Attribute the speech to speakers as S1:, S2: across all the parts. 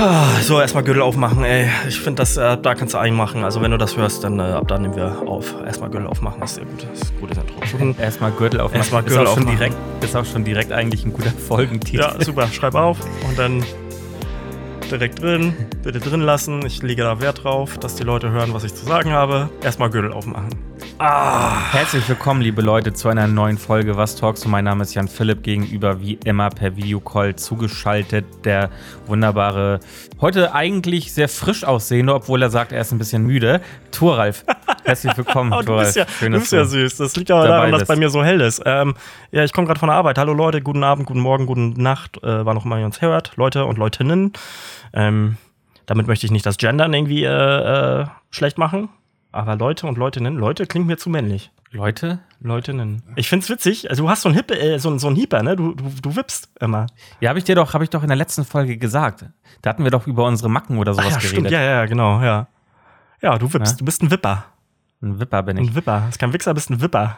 S1: So, erstmal Gürtel aufmachen, ey. Ich finde, da kannst du einmachen. Also, wenn du das hörst, dann ab da nehmen wir auf. Erstmal Gürtel aufmachen, das ist sehr gut. Das ist ein gutes Intro.
S2: Erstmal Gürtel aufmachen.
S1: Erstmal Gürtel aufmachen.
S2: Ist auch schon direkt eigentlich ein guter Folgentitel.
S1: Ja, super. Schreib auf und dann direkt drin. Bitte drin lassen. Ich lege da Wert drauf, dass die Leute hören, was ich zu sagen habe. Erstmal Gürtel aufmachen.
S2: Herzlich willkommen, liebe Leute, zu einer neuen Folge Was Talks. Mein Name ist Jan Philipp, gegenüber wie immer per Videocall zugeschaltet der wunderbare, heute eigentlich sehr frisch aussehende, obwohl er sagt, er ist ein bisschen müde, Thoralf. Herzlich willkommen,
S1: Thoralf. Du bist ja süß. Das liegt aber daran, dass bei mir so hell ist. Ja, ich komme gerade von der Arbeit. Hallo Leute, guten Abend, guten Morgen, guten Nacht, wann auch immer ihr uns hört. Leute und Leutinnen. Damit möchte ich nicht das Gendern irgendwie schlecht machen. Aber Leute und Leutinnen, Leute klingt mir zu männlich.
S2: Leute?
S1: Leutinnen. Ich find's witzig, also du hast so einen Hieper, ne? Du wippst immer.
S2: Ja, hab ich doch in der letzten Folge gesagt. Da hatten wir doch über unsere Macken oder sowas geredet.
S1: Stimmt, ja, genau, ja. Ja, du wippst, Du bist ein Wipper.
S2: Ein Wipper bin ich.
S1: Ein Wipper. Du bist kein Wichser, bist ein Wipper.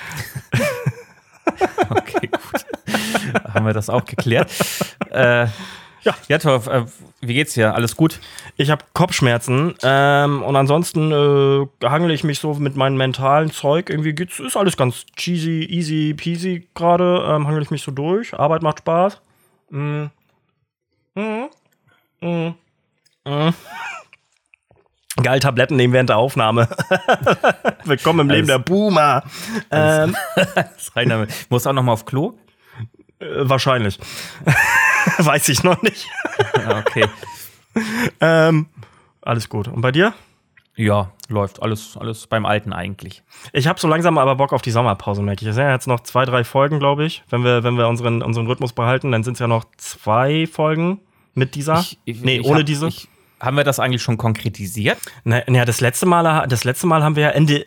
S2: Okay, gut. Haben wir das auch geklärt. Ja, Torf, wie geht's dir? Alles gut?
S1: Ich habe Kopfschmerzen und ansonsten hangele ich mich so mit meinem mentalen Zeug. Irgendwie ist alles ganz cheesy, easy peasy gerade. Hangele ich mich so durch. Arbeit macht Spaß. Geil, Tabletten nehmen während der Aufnahme. Willkommen im Leben der Boomer.
S2: Musst du auch noch mal auf Klo?
S1: Wahrscheinlich. Weiß ich noch nicht.
S2: Okay.
S1: Alles gut. Und bei dir?
S2: Ja, läuft. Alles beim Alten eigentlich.
S1: Ich habe so langsam aber Bock auf die Sommerpause, merke ich. Es sind ja jetzt noch 2-3 Folgen, glaube ich. Wenn wir unseren Rhythmus behalten, dann sind es ja noch 2 Folgen mit dieser. Ohne diese.
S2: Haben wir das eigentlich schon konkretisiert?
S1: Naja, das letzte Mal haben wir ja Ende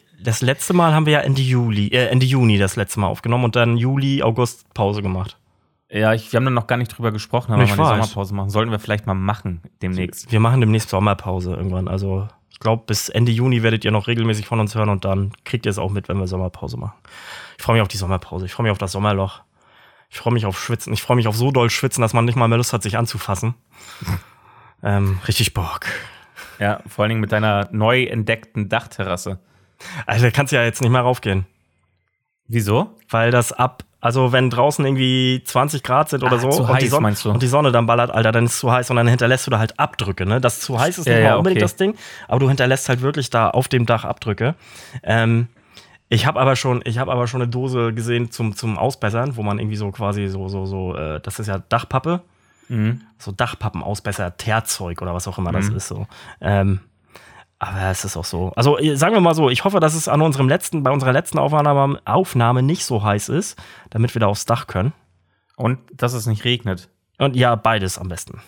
S1: Juni das letzte Mal aufgenommen und dann Juli, August Pause gemacht.
S2: Ja, wir haben dann noch gar nicht drüber gesprochen, aber wir die Sommerpause machen. Sollten wir vielleicht mal machen demnächst.
S1: Wir machen demnächst Sommerpause irgendwann. Also ich glaube, bis Ende Juni werdet ihr noch regelmäßig von uns hören und dann kriegt ihr es auch mit, wenn wir Sommerpause machen. Ich freue mich auf die Sommerpause. Ich freue mich auf das Sommerloch. Ich freue mich auf Schwitzen. Ich freue mich auf so doll Schwitzen, dass man nicht mal mehr Lust hat, sich anzufassen. Richtig Bock.
S2: Ja, vor allen Dingen mit deiner neu entdeckten Dachterrasse.
S1: Also da kannst du ja jetzt nicht mehr raufgehen.
S2: Wieso?
S1: Weil also wenn draußen irgendwie 20 Grad sind oder so und die Sonne dann ballert, Alter, dann ist es zu heiß und dann hinterlässt du da halt Abdrücke, ne? Das zu heiß ist nicht mal unbedingt das Ding, aber du hinterlässt halt wirklich da auf dem Dach Abdrücke. Ich habe aber schon eine Dose gesehen zum Ausbessern, wo man irgendwie so quasi so das ist ja Dachpappe. So Dachpappen-Ausbesser, Teerzeug oder was auch immer das ist so. Aber es ist auch so. Also sagen wir mal so, ich hoffe, dass es bei unserer letzten Aufnahme nicht so heiß ist, damit wir da aufs Dach können.
S2: Und dass es nicht regnet.
S1: Und ja, beides am besten.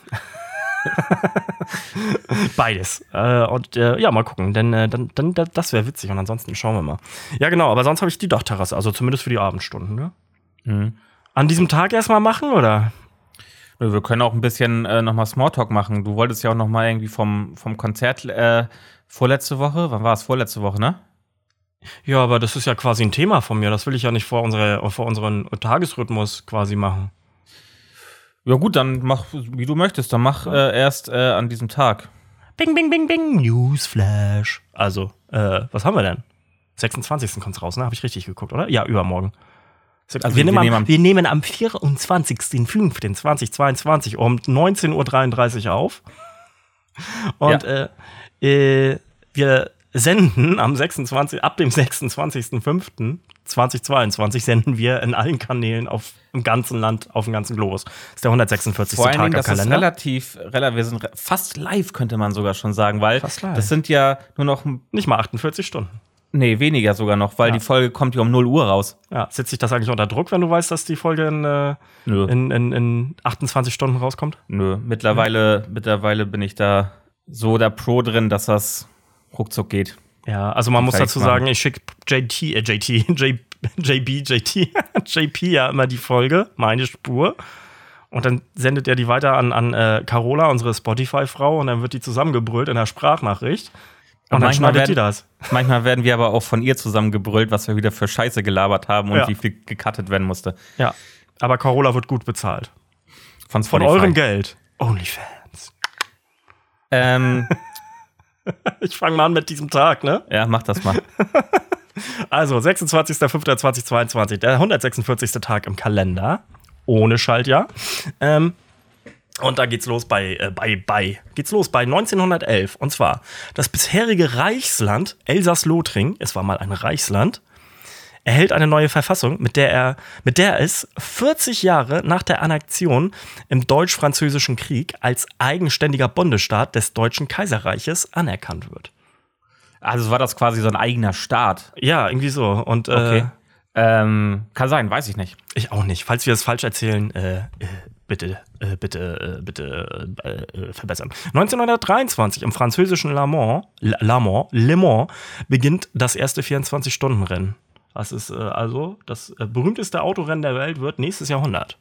S1: Beides. Mal gucken, denn dann das wäre witzig und ansonsten schauen wir mal. Ja, genau, aber sonst habe ich die Dachterrasse, also zumindest für die Abendstunden, ne? An diesem Tag erstmal machen, oder?
S2: Wir können auch ein bisschen nochmal Smalltalk machen. Du wolltest ja auch nochmal irgendwie vom Konzert vorletzte Woche. Wann war es? Vorletzte Woche, ne?
S1: Ja, aber das ist ja quasi ein Thema von mir. Das will ich ja nicht vor unseren Tagesrhythmus quasi machen.
S2: Ja gut, dann mach, wie du möchtest. Dann mach erst an diesem Tag.
S1: Bing, bing, bing, bing. Newsflash. Also, was haben wir denn? 26. kommt's raus, ne? Habe ich richtig geguckt, oder? Ja, übermorgen. Also wir nehmen am 24.05.2022 um 19.33 Uhr auf. Und wir senden ab dem 26.05.2022 senden wir in allen Kanälen auf dem ganzen Land, auf dem ganzen Globus. Das ist der 146.
S2: Vor allen
S1: Tag
S2: Dingen,
S1: am Kalender.
S2: Das ist relativ, wir sind fast live, könnte man sogar schon sagen, weil das sind ja nur noch
S1: nicht mal 48 Stunden.
S2: Nee, weniger sogar noch, weil die Folge kommt ja um 0 Uhr raus.
S1: Ja, setzt sich das eigentlich unter Druck, wenn du weißt, dass die Folge in 28 Stunden rauskommt?
S2: Nö, mittlerweile bin ich da so der Pro drin, dass das ruckzuck geht.
S1: Ja, also man muss dazu sagen, ich schicke JP ja immer die Folge, meine Spur. Und dann sendet er die weiter an Carola, unsere Spotify-Frau, und dann wird die zusammengebrüllt in der Sprachnachricht. Und dann schneidet die das.
S2: Manchmal werden wir aber auch von ihr zusammengebrüllt, was wir wieder für Scheiße gelabert haben und wie viel gecuttet werden musste.
S1: Ja, aber Carola wird gut bezahlt. Von eurem Geld. OnlyFans. Ich fange mal an mit diesem Tag, ne?
S2: Ja, mach das mal.
S1: Also, 26.05.2022, der 146. Tag im Kalender. Ohne Schaltjahr. Und da geht's los bei 1911. Und zwar das bisherige Reichsland Elsass-Lothringen, es war mal ein Reichsland, erhält eine neue Verfassung, mit der es 40 Jahre nach der Annexion im Deutsch-Französischen Krieg als eigenständiger Bundesstaat des Deutschen Kaiserreiches anerkannt wird.
S2: Also war das quasi so ein eigener Staat?
S1: Ja, irgendwie so. Und,
S2: okay. Kann sein, weiß ich nicht.
S1: Ich auch nicht. Falls wir es falsch erzählen, bitte verbessern. 1923 im französischen Le Mans beginnt das erste 24-Stunden-Rennen. Das ist also das berühmteste Autorennen der Welt, wird nächstes Jahrhundert.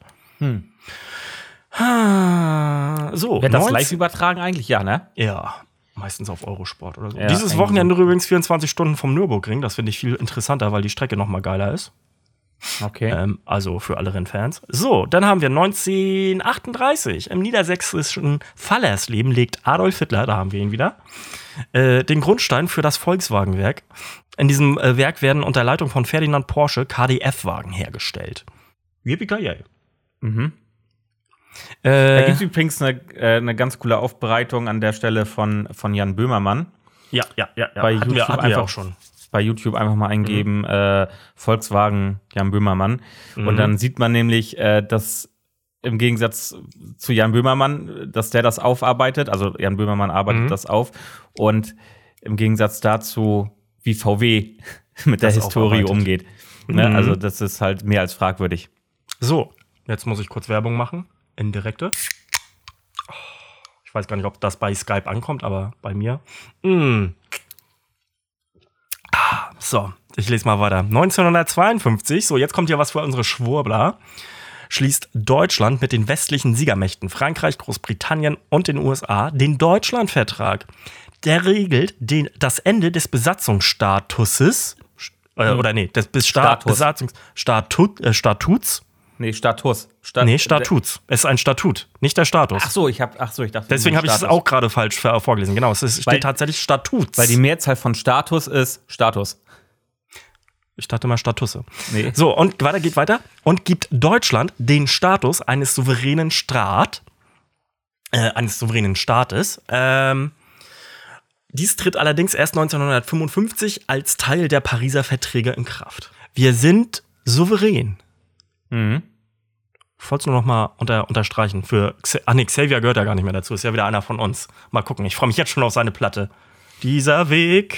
S2: So, wird das live übertragen eigentlich? Ja, ne?
S1: Ja, meistens auf Eurosport oder so. Ja, dieses Wochenende übrigens 24 Stunden vom Nürburgring. Das finde ich viel interessanter, weil die Strecke noch mal geiler ist.
S2: Okay.
S1: Also für alle Rennfans. So, dann haben wir 1938. Im niedersächsischen Fallersleben legt Adolf Hitler, da haben wir ihn wieder, den Grundstein für das Volkswagenwerk. In diesem Werk werden unter Leitung von Ferdinand Porsche KDF-Wagen hergestellt. Yippie-ki-yay.
S2: Da gibt es übrigens eine ganz coole Aufbereitung an der Stelle von Jan Böhmermann.
S1: Ja.
S2: Bei YouTube hatten wir auch schon. Bei YouTube einfach mal eingeben, Volkswagen Jan Böhmermann. Und dann sieht man nämlich, dass im Gegensatz zu Jan Böhmermann, dass der das aufarbeitet, also Jan Böhmermann arbeitet das auf. Und im Gegensatz dazu, wie VW mit der Historie umgeht. Ne? Also das ist halt mehr als fragwürdig.
S1: So, jetzt muss ich kurz Werbung machen. Indirekte. Ich weiß gar nicht, ob das bei Skype ankommt, aber bei mir. So, ich lese mal weiter. 1952, so jetzt kommt ja was für unsere Schwurbler, schließt Deutschland mit den westlichen Siegermächten Frankreich, Großbritannien und den USA den Deutschlandvertrag. Der regelt das Ende des Besatzungsstatuses des Besatzungsstatuts.
S2: Status.
S1: Statuts. Es ist ein Statut, nicht der Status.
S2: Ach so, ich dachte.
S1: Deswegen habe ich es auch gerade falsch vorgelesen. Genau, steht tatsächlich Statuts.
S2: Weil die Mehrzahl von Status ist Status.
S1: Ich dachte mal Statusse. Nee. So, und geht weiter. Und gibt Deutschland den Status eines souveränen Staates. Dies tritt allerdings erst 1955 als Teil der Pariser Verträge in Kraft. Wir sind souverän. Ich wollte es nur noch mal unterstreichen. Xavier gehört ja gar nicht mehr dazu. Ist ja wieder einer von uns. Mal gucken, ich freue mich jetzt schon auf seine Platte. Dieser Weg.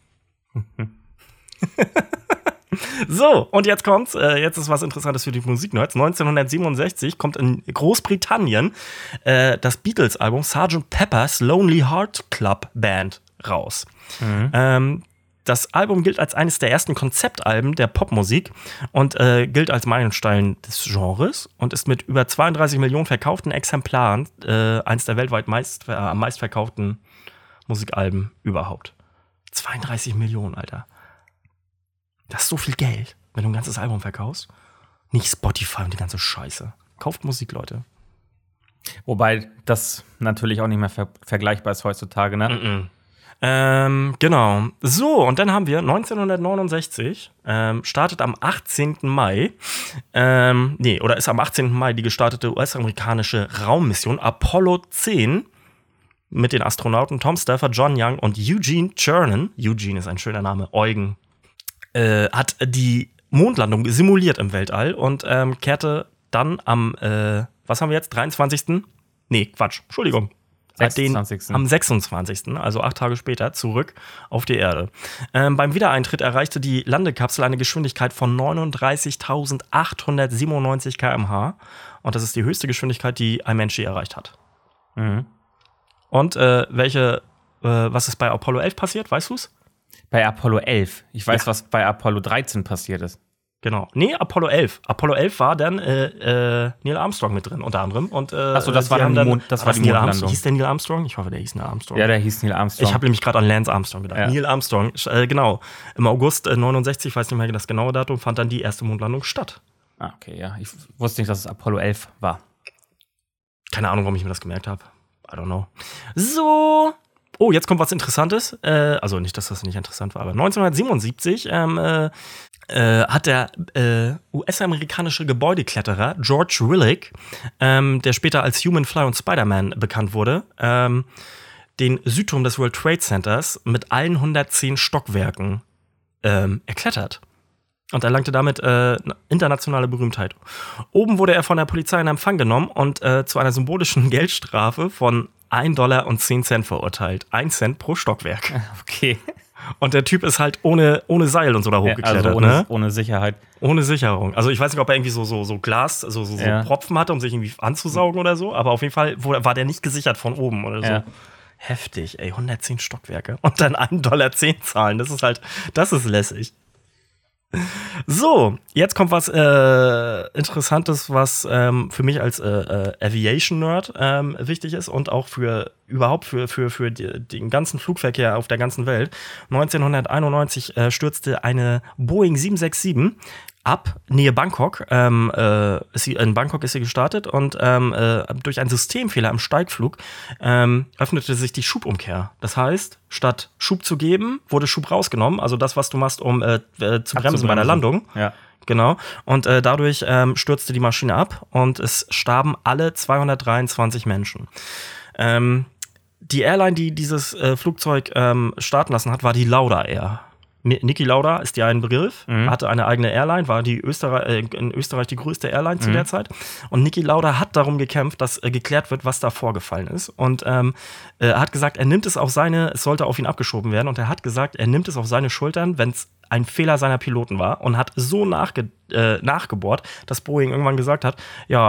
S1: So, und jetzt kommt's. Jetzt ist was Interessantes für die Musiknerds. 1967 kommt in Großbritannien das Beatles-Album Sgt. Pepper's Lonely Heart Club Band raus. Das Album gilt als eines der ersten Konzeptalben der Popmusik und gilt als Meilenstein des Genres und ist mit über 32 Millionen verkauften Exemplaren eines der weltweit am meistverkauften Musikalben überhaupt. 32 Millionen, Alter. Das ist so viel Geld, wenn du ein ganzes Album verkaufst. Nicht Spotify und die ganze Scheiße. Kauft Musik, Leute.
S2: Wobei das natürlich auch nicht mehr vergleichbar ist heutzutage, ne?
S1: Genau. So, und dann haben wir 1969, startet am 18. Mai, ist am 18. Mai die gestartete US-amerikanische Raummission Apollo 10 mit den Astronauten Tom Stafford, John Young und Eugene Cernan. Eugene ist ein schöner Name, Eugen. Hat die Mondlandung simuliert im Weltall und kehrte dann am, was haben wir jetzt, 23. Nee, Quatsch, Entschuldigung.
S2: 26.
S1: Am 26., also 8 Tage später, zurück auf die Erde. Beim Wiedereintritt erreichte die Landekapsel eine Geschwindigkeit von 39.897 km/h. Und das ist die höchste Geschwindigkeit, die ein Mensch je erreicht hat. Und was ist bei Apollo 11 passiert? Weißt du's?
S2: Bei Apollo 11. Ich weiß, was bei Apollo 13 passiert ist.
S1: Genau. Nee, Apollo 11. Apollo 11 war dann Neil Armstrong mit drin, unter anderem.
S2: Achso, das war die Mondlandung.
S1: Hieß der Neil Armstrong? Ich hoffe, der hieß Neil Armstrong.
S2: Ja, der hieß Neil Armstrong.
S1: Ich habe nämlich gerade an Lance Armstrong gedacht. Ja. Neil Armstrong, genau. Im August 69, ich weiß nicht mehr das genaue Datum, fand dann die erste Mondlandung statt.
S2: Ah, okay, ja. Ich wusste nicht, dass es Apollo 11 war.
S1: Keine Ahnung, warum ich mir das gemerkt habe. I don't know. So. Oh, jetzt kommt was Interessantes. Also nicht, dass das nicht interessant war, aber 1977 hat der US-amerikanische Gebäudekletterer George Willig, der später als Human Fly und Spider-Man bekannt wurde, den Südturm des World Trade Centers mit allen 110 Stockwerken erklettert. Und erlangte damit internationale Berühmtheit. Oben wurde er von der Polizei in Empfang genommen und zu einer symbolischen Geldstrafe von $1,10 verurteilt. 1 Cent pro Stockwerk.
S2: Okay.
S1: Und der Typ ist halt ohne Seil und so da hochgeklettert.
S2: Also
S1: ne?
S2: Ohne Sicherheit.
S1: Ohne Sicherung. Also ich weiß nicht, ob er irgendwie so Glas, so Propfen hatte, um sich irgendwie anzusaugen oder so. Aber auf jeden Fall war der nicht gesichert von oben oder so. Ja. Heftig, ey. 110 Stockwerke. Und dann $1,10 zahlen. Das ist lässig. So, jetzt kommt was Interessantes, was für mich als Aviation-Nerd wichtig ist und auch für den ganzen Flugverkehr auf der ganzen Welt. 1991 stürzte eine Boeing 767 ab, Nähe Bangkok. In Bangkok ist sie gestartet und durch einen Systemfehler im Steigflug öffnete sich die Schubumkehr. Das heißt, statt Schub zu geben, wurde Schub rausgenommen. Also das, was du machst, um zu bremsen bei der Landung.
S2: Ja.
S1: Genau. Und dadurch stürzte die Maschine ab und es starben alle 223 Menschen. Die Airline, die dieses Flugzeug starten lassen hat, war die Lauda Air. Niki Lauda ist ja ein Begriff, hatte eine eigene Airline, war in Österreich die größte Airline zu der Zeit. Und Niki Lauda hat darum gekämpft, dass geklärt wird, was da vorgefallen ist. Und er hat gesagt, es sollte auf ihn abgeschoben werden. Und er hat gesagt, er nimmt es auf seine Schultern, wenn es ein Fehler seiner Piloten war. Und hat so nachgebohrt, dass Boeing irgendwann gesagt hat,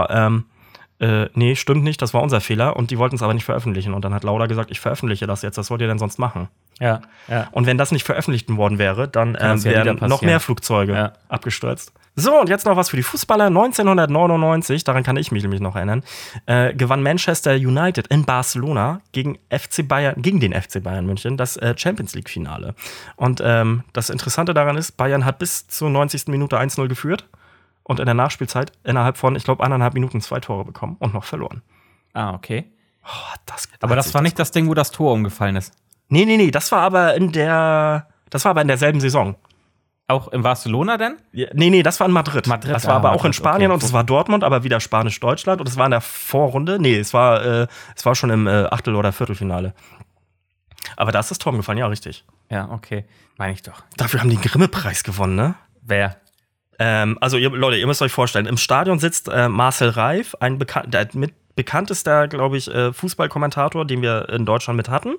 S1: nee, stimmt nicht, das war unser Fehler. Und die wollten es aber nicht veröffentlichen. Und dann hat Lauda gesagt, ich veröffentliche das jetzt, was wollt ihr denn sonst machen?
S2: Ja.
S1: Und wenn das nicht veröffentlicht worden wäre, dann wären noch mehr Flugzeuge abgestürzt. So, und jetzt noch was für die Fußballer. 1999, daran kann ich mich nämlich noch erinnern, gewann Manchester United in Barcelona gegen den FC Bayern München das Champions League-Finale. Und das Interessante daran ist, Bayern hat bis zur 90. Minute 1-0 geführt und in der Nachspielzeit innerhalb von, ich glaube, 1,5 Minuten 2 Tore bekommen und noch verloren.
S2: Ah, okay.
S1: Aber
S2: das war nicht das Ding, wo das Tor umgefallen ist.
S1: Nee, das war aber in derselben Saison.
S2: Auch in Barcelona denn?
S1: Ja, nee, das war in Madrid. Das war aber auch in Spanien, okay. Und es war Dortmund, aber wieder Spanisch-Deutschland. Und es war in der Vorrunde. Nee, es war schon im Achtel- oder Viertelfinale. Aber da ist das Tor gefallen, ja, richtig.
S2: Ja, okay. Meine ich doch.
S1: Dafür haben die einen Grimme-Preis gewonnen, ne?
S2: Wer?
S1: Also, Leute, ihr müsst euch vorstellen, im Stadion sitzt Marcel Reif, ein bekanntester, glaube ich, Fußballkommentator, den wir in Deutschland mit hatten.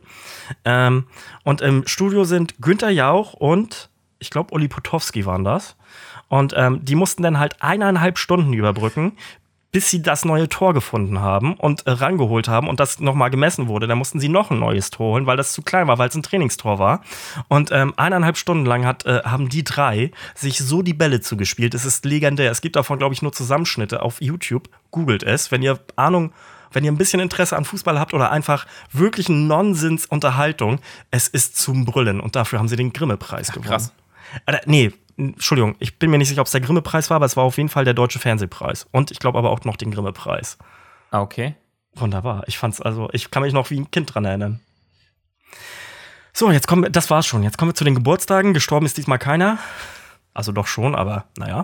S1: Und im Studio sind Günther Jauch und ich glaube, Uli Potowski waren das. Und die mussten dann halt 1,5 Stunden überbrücken, bis sie das neue Tor gefunden haben und rangeholt haben und das nochmal gemessen wurde. Dann mussten sie noch ein neues Tor holen, weil das zu klein war, weil es ein Trainingstor war. Und 1,5 Stunden lang haben die drei sich so die Bälle zugespielt. Es ist legendär. Es gibt davon, glaube ich, nur Zusammenschnitte auf YouTube. Googelt es, wenn ihr ein bisschen Interesse an Fußball habt oder einfach wirklich Nonsens-Unterhaltung. Es ist zum Brüllen. Und dafür haben sie den Grimme-Preis gewonnen.
S2: Krass.
S1: Nee, Entschuldigung, ich bin mir nicht sicher, ob es der Grimme-Preis war, aber es war auf jeden Fall der Deutsche Fernsehpreis. Und ich glaube aber auch noch den Grimme-Preis.
S2: Ah, okay.
S1: Wunderbar. Ich kann mich noch wie ein Kind dran erinnern. So, das war's schon. Jetzt kommen wir zu den Geburtstagen. Gestorben ist diesmal keiner. Also doch schon, aber naja.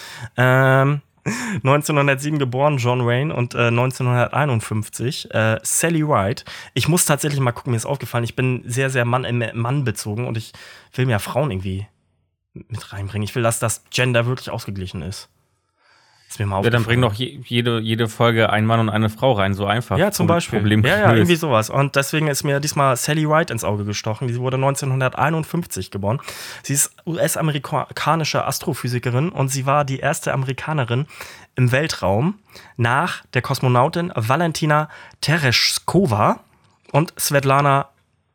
S1: 1907 geboren, John Wayne, und 1951 Sally Ride. Ich muss tatsächlich mal gucken, mir ist aufgefallen, ich bin sehr, sehr Mann bezogen und ich will mir Frauen irgendwie mit reinbringen. Ich will, dass das Gender wirklich ausgeglichen ist. Ist mir mal aufgefallen.
S2: Ja, dann bring doch jede Folge ein Mann und eine Frau rein, so einfach.
S1: Ja, zum Beispiel. Ja, irgendwie sowas. Und deswegen ist mir diesmal Sally Ride ins Auge gestochen. Die wurde 1951 geboren. Sie ist US-amerikanische Astrophysikerin und sie war die erste Amerikanerin im Weltraum nach der Kosmonautin Valentina Tereshkova und Svetlana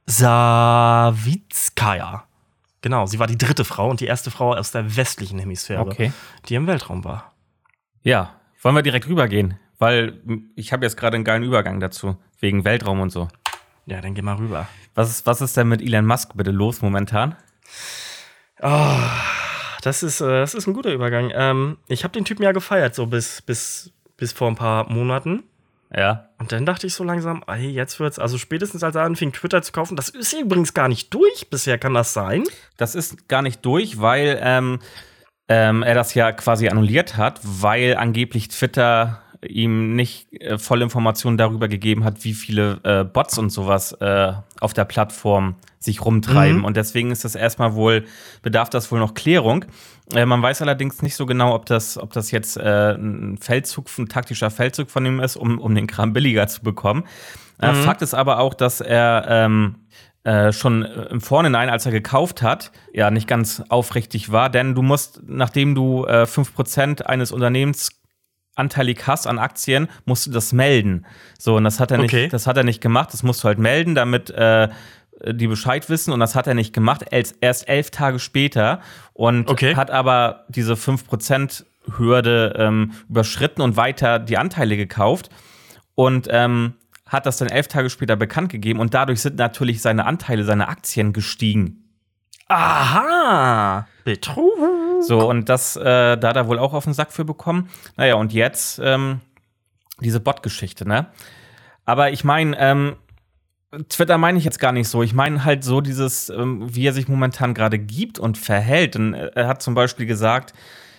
S1: Savitskaya. Genau, sie war die dritte Frau und die erste Frau aus der westlichen Hemisphäre, die im Weltraum war.
S2: Ja, wollen wir direkt rübergehen? Weil ich habe jetzt gerade einen geilen Übergang dazu, wegen Weltraum und so.
S1: Ja, dann geh mal rüber.
S2: Was ist denn mit Elon Musk bitte los momentan?
S1: Oh, das ist ein guter Übergang. Ich habe den Typen ja gefeiert, so bis vor ein paar Monaten.
S2: Ja.
S1: Und dann dachte ich so langsam, ey, jetzt wird's, also spätestens als er anfing, Twitter zu kaufen, das ist übrigens gar nicht durch bisher, kann das sein?
S2: Das ist gar nicht durch, weil er das ja quasi annulliert hat, weil angeblich Twitter ihm nicht volle Informationen darüber gegeben hat, wie viele Bots und sowas auf der Plattform sich rumtreiben. Und deswegen ist das bedarf das wohl noch Klärung. Man weiß allerdings nicht so genau, ob das jetzt ein taktischer Feldzug von ihm ist, um den Kram billiger zu bekommen. Fakt ist aber auch, dass er schon im Vorhinein, als er gekauft hat, ja nicht ganz aufrichtig war, denn du musst, nachdem du 5% eines Unternehmens anteilig hast an Aktien, musst du das melden. So, und das hat er nicht gemacht. Das musst du halt melden, damit die Bescheid wissen. Und das hat er nicht gemacht. Erst 11 Tage später. Und hat aber diese 5%-Hürde überschritten und weiter die Anteile gekauft. Und hat das dann 11 Tage später bekannt gegeben. Und dadurch sind natürlich seine Anteile, seine Aktien gestiegen.
S1: Aha! Betrug!
S2: So, und da hat er wohl auch auf den Sack für bekommen. Naja, und jetzt diese Bot-Geschichte, ne? Aber ich meine, Twitter meine ich jetzt gar nicht so. Ich meine halt so dieses, wie er sich momentan gerade gibt und verhält. Und er hat zum Beispiel gesagt,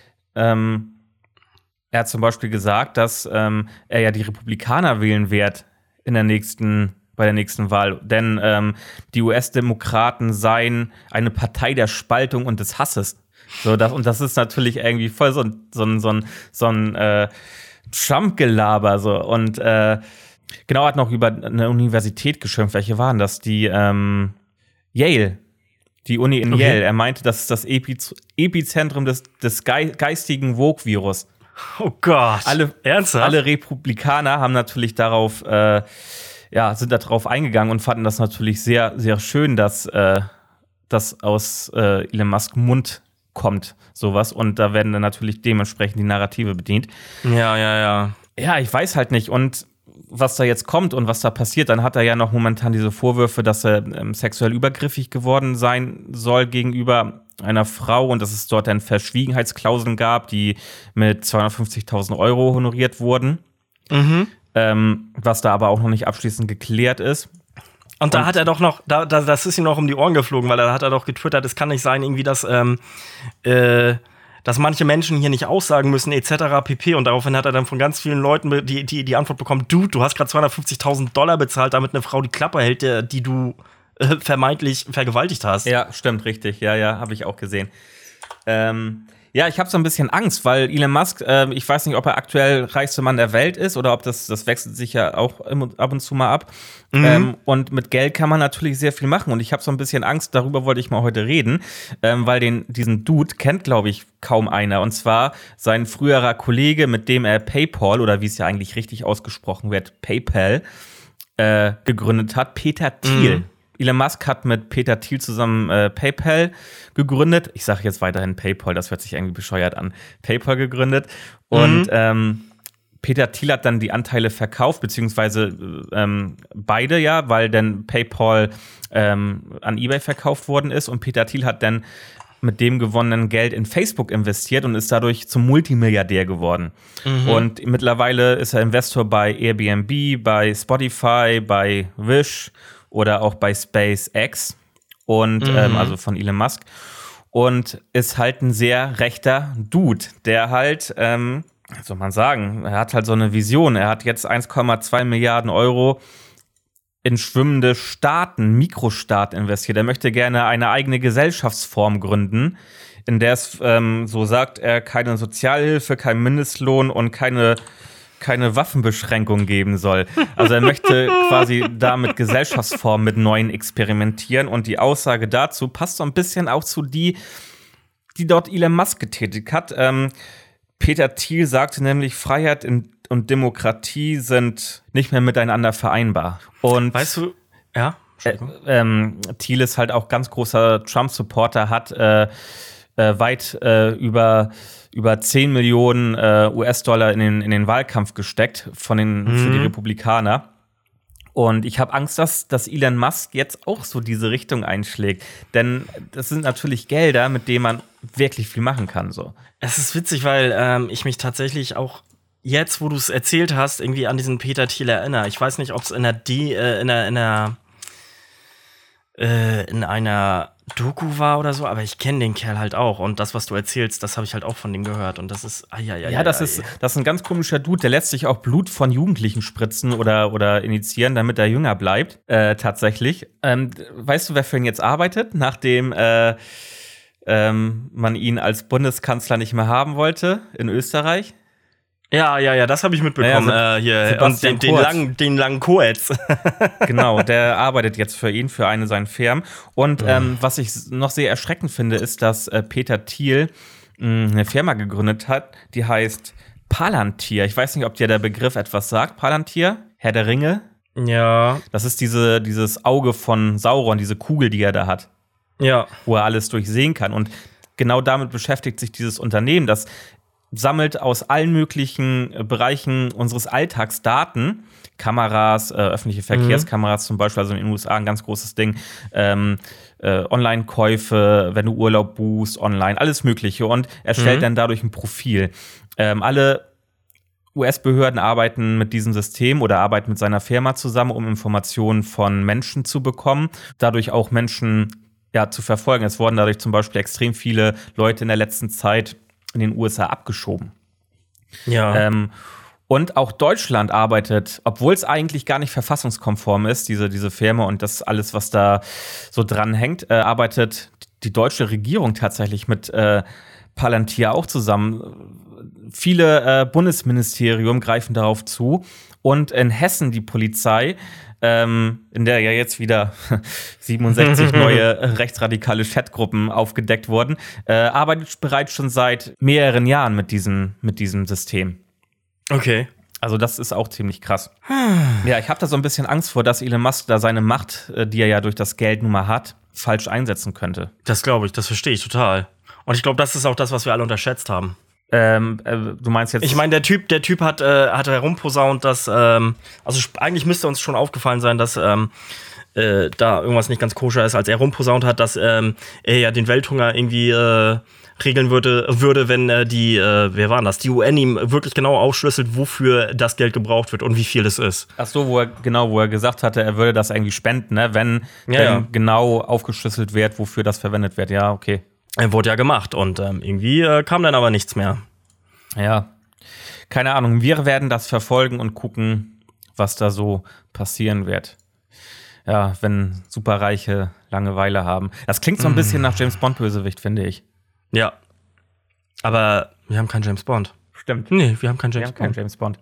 S2: dass er ja die Republikaner wählen wird bei der nächsten Wahl. Denn die US-Demokraten seien eine Partei der Spaltung und des Hasses. So, das ist natürlich irgendwie voll so ein Trump-Gelaber. So. Und genau, hat noch über eine Universität geschimpft. Welche waren das? Die Yale. Die Uni in Yale. Er meinte, das ist das Epizentrum des geistigen Vogue-Virus.
S1: Oh Gott.
S2: Ernsthaft? Alle Republikaner haben natürlich sind darauf eingegangen und fanden das natürlich sehr, sehr schön, dass das aus Elon Musk Mund kommt, sowas. Und da werden dann natürlich dementsprechend die Narrative bedient.
S1: Ja.
S2: Ja, ich weiß halt nicht. Und was da jetzt kommt und was da passiert, dann hat er ja noch momentan diese Vorwürfe, dass er sexuell übergriffig geworden sein soll gegenüber einer Frau und dass es dort dann Verschwiegenheitsklauseln gab, die mit 250.000 € honoriert wurden. Was da aber auch noch nicht abschließend geklärt ist.
S1: Und da hat er doch noch, das ist ihm noch um die Ohren geflogen, weil da hat er doch getwittert, es kann nicht sein, irgendwie, dass manche Menschen hier nicht aussagen müssen, etc. pp. Und daraufhin hat er dann von ganz vielen Leuten die Antwort bekommen, Dude, du hast gerade 250.000 $ bezahlt, damit eine Frau die Klappe hält, die du vermeintlich vergewaltigt hast.
S2: Ja, stimmt, richtig. Ja, habe ich auch gesehen. Ja, ich habe so ein bisschen Angst, weil Elon Musk, ich weiß nicht, ob er aktuell reichste Mann der Welt ist oder ob das wechselt sich ja auch ab und zu mal ab. Und mit Geld kann man natürlich sehr viel machen. Und ich habe so ein bisschen Angst, darüber wollte ich mal heute reden, weil diesen Dude kennt, glaube ich, kaum einer. Und zwar sein früherer Kollege, mit dem er PayPal, oder wie es ja eigentlich richtig ausgesprochen wird, PayPal, gegründet hat, Peter Thiel. Elon Musk hat mit Peter Thiel zusammen PayPal gegründet. Ich sage jetzt weiterhin PayPal, das hört sich irgendwie bescheuert an. PayPal gegründet. Und Peter Thiel hat dann die Anteile verkauft, beziehungsweise beide ja, weil dann PayPal an eBay verkauft worden ist. Und Peter Thiel hat dann mit dem gewonnenen Geld in Facebook investiert und ist dadurch zum Multimilliardär geworden. Und mittlerweile ist er Investor bei Airbnb, bei Spotify, bei Wish oder auch bei SpaceX und also von Elon Musk. Und ist halt ein sehr rechter Dude, der halt, was soll man sagen, er hat halt so eine Vision. Er hat jetzt 1,2 Milliarden € in schwimmende Staaten, Mikrostaaten investiert. Er möchte gerne eine eigene Gesellschaftsform gründen, in der es, so sagt er, keine Sozialhilfe, kein Mindestlohn und keine Waffenbeschränkung geben soll. Also er möchte quasi da mit Gesellschaftsformen, mit neuen experimentieren. Und die Aussage dazu passt so ein bisschen auch zu die dort Elon Musk getätigt hat. Peter Thiel sagte nämlich, Freiheit und Demokratie sind nicht mehr miteinander vereinbar. Und
S1: weißt du, ja?
S2: Thiel ist halt auch ganz großer Trump-Supporter, hat weit über 10 Millionen US-Dollar in den Wahlkampf gesteckt für die Republikaner. Und ich habe Angst, dass Elon Musk jetzt auch so diese Richtung einschlägt. Denn das sind natürlich Gelder, mit denen man wirklich viel machen kann. So.
S1: Es ist witzig, weil ich mich tatsächlich auch jetzt, wo du es erzählt hast, irgendwie an diesen Peter Thiel erinnere. Ich weiß nicht, ob es in einer Doku war oder so, aber ich kenne den Kerl halt auch. Und das, was du erzählst, das habe ich halt auch von dem gehört. Und das ist,
S2: das ist ein ganz komischer Dude. Der lässt sich auch Blut von Jugendlichen spritzen oder initiieren, damit er jünger bleibt. Tatsächlich. Weißt du, wer für ihn jetzt arbeitet, nachdem man ihn als Bundeskanzler nicht mehr haben wollte in Österreich?
S1: Ja, das habe ich mitbekommen. Hier und den langen Koetz.
S2: Genau, der arbeitet jetzt für ihn, für eine seiner Firmen. Und was ich noch sehr erschreckend finde, ist, dass Peter Thiel eine Firma gegründet hat, die heißt Palantir. Ich weiß nicht, ob dir der Begriff etwas sagt. Palantir, Herr der Ringe.
S1: Ja.
S2: Das ist dieses Auge von Sauron, diese Kugel, die er da hat.
S1: Ja.
S2: Wo er alles durchsehen kann. Und genau damit beschäftigt sich dieses Unternehmen, das sammelt aus allen möglichen Bereichen unseres Alltags Daten, Kameras, öffentliche Verkehrskameras zum Beispiel, also in den USA ein ganz großes Ding, Online-Käufe, wenn du Urlaub buchst, online, alles Mögliche und erstellt dann dadurch ein Profil. Alle US-Behörden arbeiten mit diesem System oder arbeiten mit seiner Firma zusammen, um Informationen von Menschen zu bekommen, dadurch auch Menschen zu verfolgen. Es wurden dadurch zum Beispiel extrem viele Leute in der letzten Zeit in den USA abgeschoben.
S1: Ja.
S2: Und auch Deutschland arbeitet, obwohl es eigentlich gar nicht verfassungskonform ist, diese Firma und das alles, was da so dran hängt, arbeitet die deutsche Regierung tatsächlich mit Palantir auch zusammen. Viele Bundesministerium greifen darauf zu. Und in Hessen die Polizei, in der ja jetzt wieder 67 neue rechtsradikale Chatgruppen aufgedeckt wurden, arbeitet bereits schon seit mehreren Jahren mit diesem System.
S1: Okay.
S2: Also das ist auch ziemlich krass. Ja, ich habe da so ein bisschen Angst vor, dass Elon Musk da seine Macht, die er ja durch das Geld nun mal hat, falsch einsetzen könnte.
S1: Das glaube ich, das verstehe ich total. Und ich glaube, das ist auch das, was wir alle unterschätzt haben.
S2: Du meinst jetzt?
S1: Ich meine, der Typ hat herumposaunt, dass also eigentlich müsste uns schon aufgefallen sein, dass da irgendwas nicht ganz koscher ist, als er rumposaunt hat, dass er ja den Welthunger irgendwie regeln würde, wenn wer war das? Die UN ihm wirklich genau aufschlüsselt, wofür das Geld gebraucht wird und wie viel es ist.
S2: Ach so, wo er gesagt hatte, er würde das irgendwie spenden, ne? Wenn genau aufgeschlüsselt wird, wofür das verwendet wird. Ja, okay.
S1: Er wurde ja gemacht und irgendwie kam dann aber nichts mehr.
S2: Ja, keine Ahnung. Wir werden das verfolgen und gucken, was da so passieren wird. Ja, wenn Superreiche Langeweile haben. Das klingt so ein bisschen nach James Bond-Bösewicht, finde ich.
S1: Ja, aber wir haben keinen James Bond.
S2: Stimmt.
S1: Nee, wir haben keinen James Bond.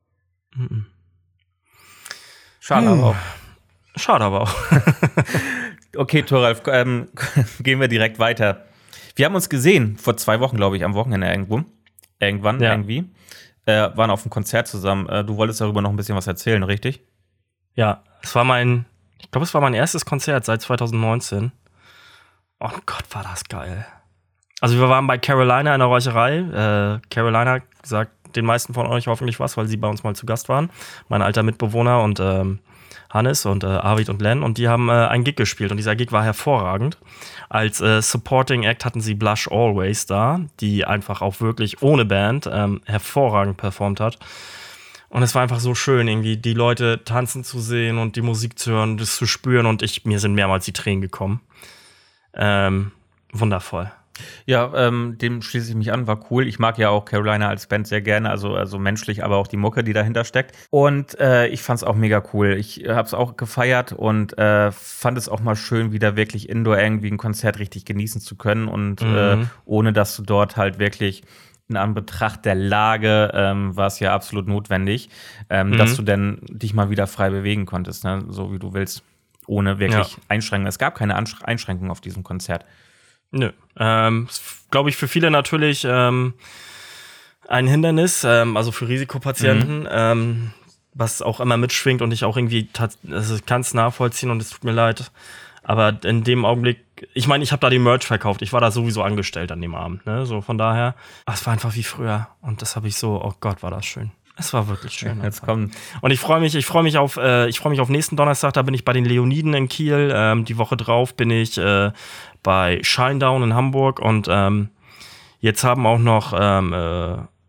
S2: Schade aber auch.
S1: Schade aber auch.
S2: Okay, Thoralf, gehen wir direkt weiter. Wir haben uns gesehen, vor 2 Wochen, glaube ich, am Wochenende irgendwie. Waren auf einem Konzert zusammen. Du wolltest darüber noch ein bisschen was erzählen, richtig?
S1: Ja, es war mein erstes Konzert seit 2019. Oh Gott, war das geil. Also wir waren bei Carolina in der Räucherei. Carolina sagt den meisten von euch hoffentlich was, weil sie bei uns mal zu Gast waren. Mein alter Mitbewohner und Hannes und Arvid und Len, und die haben einen Gig gespielt und dieser Gig war hervorragend. Als Supporting Act hatten sie Blush Always da, die einfach auch wirklich ohne Band hervorragend performt hat. Und es war einfach so schön, irgendwie die Leute tanzen zu sehen und die Musik zu hören, das zu spüren, und mir sind mehrmals die Tränen gekommen. Wundervoll.
S2: Ja, dem schließe ich mich an, war cool. Ich mag ja auch Carolina als Band sehr gerne, also menschlich, aber auch die Mucke, die dahinter steckt. Und ich fand's auch mega cool. Ich hab's auch gefeiert und fand es auch mal schön, wieder wirklich indoor irgendwie ein Konzert richtig genießen zu können und ohne, dass du dort halt wirklich in Anbetracht der Lage war es ja absolut notwendig, dass du dann dich mal wieder frei bewegen konntest, ne? So wie du willst, ohne wirklich Einschränkungen. Es gab keine Einschränkungen auf diesem Konzert.
S1: Nö. Glaube ich, für viele natürlich ein Hindernis, also für Risikopatienten, was auch immer mitschwingt, und ich auch irgendwie kann es nachvollziehen und es tut mir leid. Aber in dem Augenblick, ich meine, ich habe da den Merch verkauft. Ich war da sowieso angestellt an dem Abend, ne? So von daher, es war einfach wie früher. Und das habe ich so, oh Gott, war das schön. Es war wirklich schön.
S2: Jetzt kommt.
S1: Und ich freue mich auf nächsten Donnerstag. Da bin ich bei den Leoniden in Kiel. Die Woche drauf bin ich bei Shinedown in Hamburg. Und jetzt haben auch noch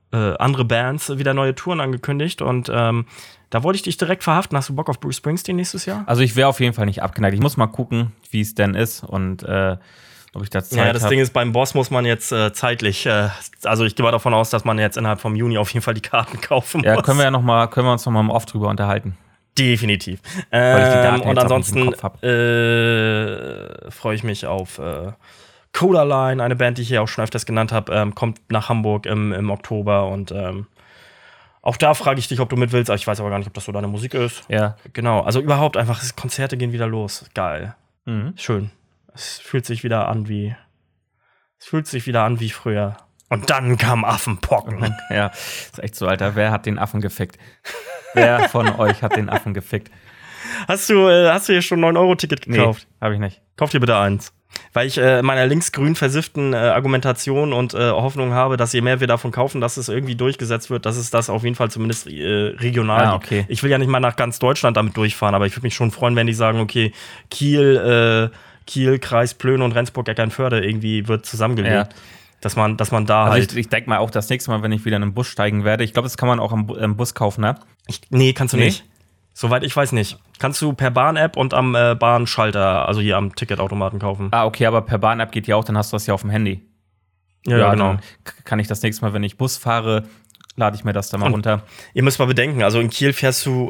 S1: andere Bands wieder neue Touren angekündigt und da wollte ich dich direkt verhaften. Hast du Bock auf Bruce Springsteen nächstes Jahr?
S2: Also ich wäre auf jeden Fall nicht abgeneigt. Ich muss mal gucken, wie es denn ist und ob ich da Zeit habe.
S1: Ja, das Ding ist, beim Boss muss man jetzt zeitlich, also ich gehe mal davon aus, dass man jetzt innerhalb vom Juni auf jeden Fall die Karten kaufen muss.
S2: Ja, können wir uns noch mal im Off drüber unterhalten.
S1: Definitiv. Und ansonsten freue ich mich auf Codaline, eine Band, die ich hier auch schon öfters genannt habe, kommt nach Hamburg im Oktober und auch da frage ich dich, ob du mit willst. Ich weiß aber gar nicht, ob das so deine Musik ist.
S2: Ja.
S1: Genau, also überhaupt einfach, Konzerte gehen wieder los. Geil. Schön. Es fühlt sich wieder an wie früher. Und dann kam Affenpocken.
S2: Ja, ist echt so, Alter. Wer hat den Affen gefickt? Wer von euch hat den Affen gefickt?
S1: Hast du hier schon ein 9-Euro-Ticket gekauft?
S2: Nee, hab ich nicht.
S1: Kauf dir bitte eins. Weil ich meiner linksgrün versifften Argumentation und Hoffnung habe, dass je mehr wir davon kaufen, dass es irgendwie durchgesetzt wird, dass es das auf jeden Fall zumindest regional gibt.
S2: Okay.
S1: Ich will ja nicht mal nach ganz Deutschland damit durchfahren, aber ich würde mich schon freuen, wenn die sagen, okay, Kiel, Kreis, Plön und Rendsburg-Eckernförde irgendwie wird zusammengelegt. Ja. Dass man da
S2: also
S1: halt.
S2: Ich denke mal auch das nächste Mal, wenn ich wieder in einen Bus steigen werde. Ich glaube, das kann man auch im Bus kaufen, ne?
S1: Nee, kannst du nicht. Soweit ich weiß nicht. Kannst du per Bahn-App und am Bahnschalter, also hier am Ticketautomaten kaufen.
S2: Ah, okay, aber per Bahn-App geht ja auch, dann hast du das ja auf dem Handy.
S1: Ja, genau.
S2: Dann kann ich das nächste Mal, wenn ich Bus fahre, lade ich mir das da mal runter.
S1: Ihr müsst mal bedenken, also in Kiel fährst du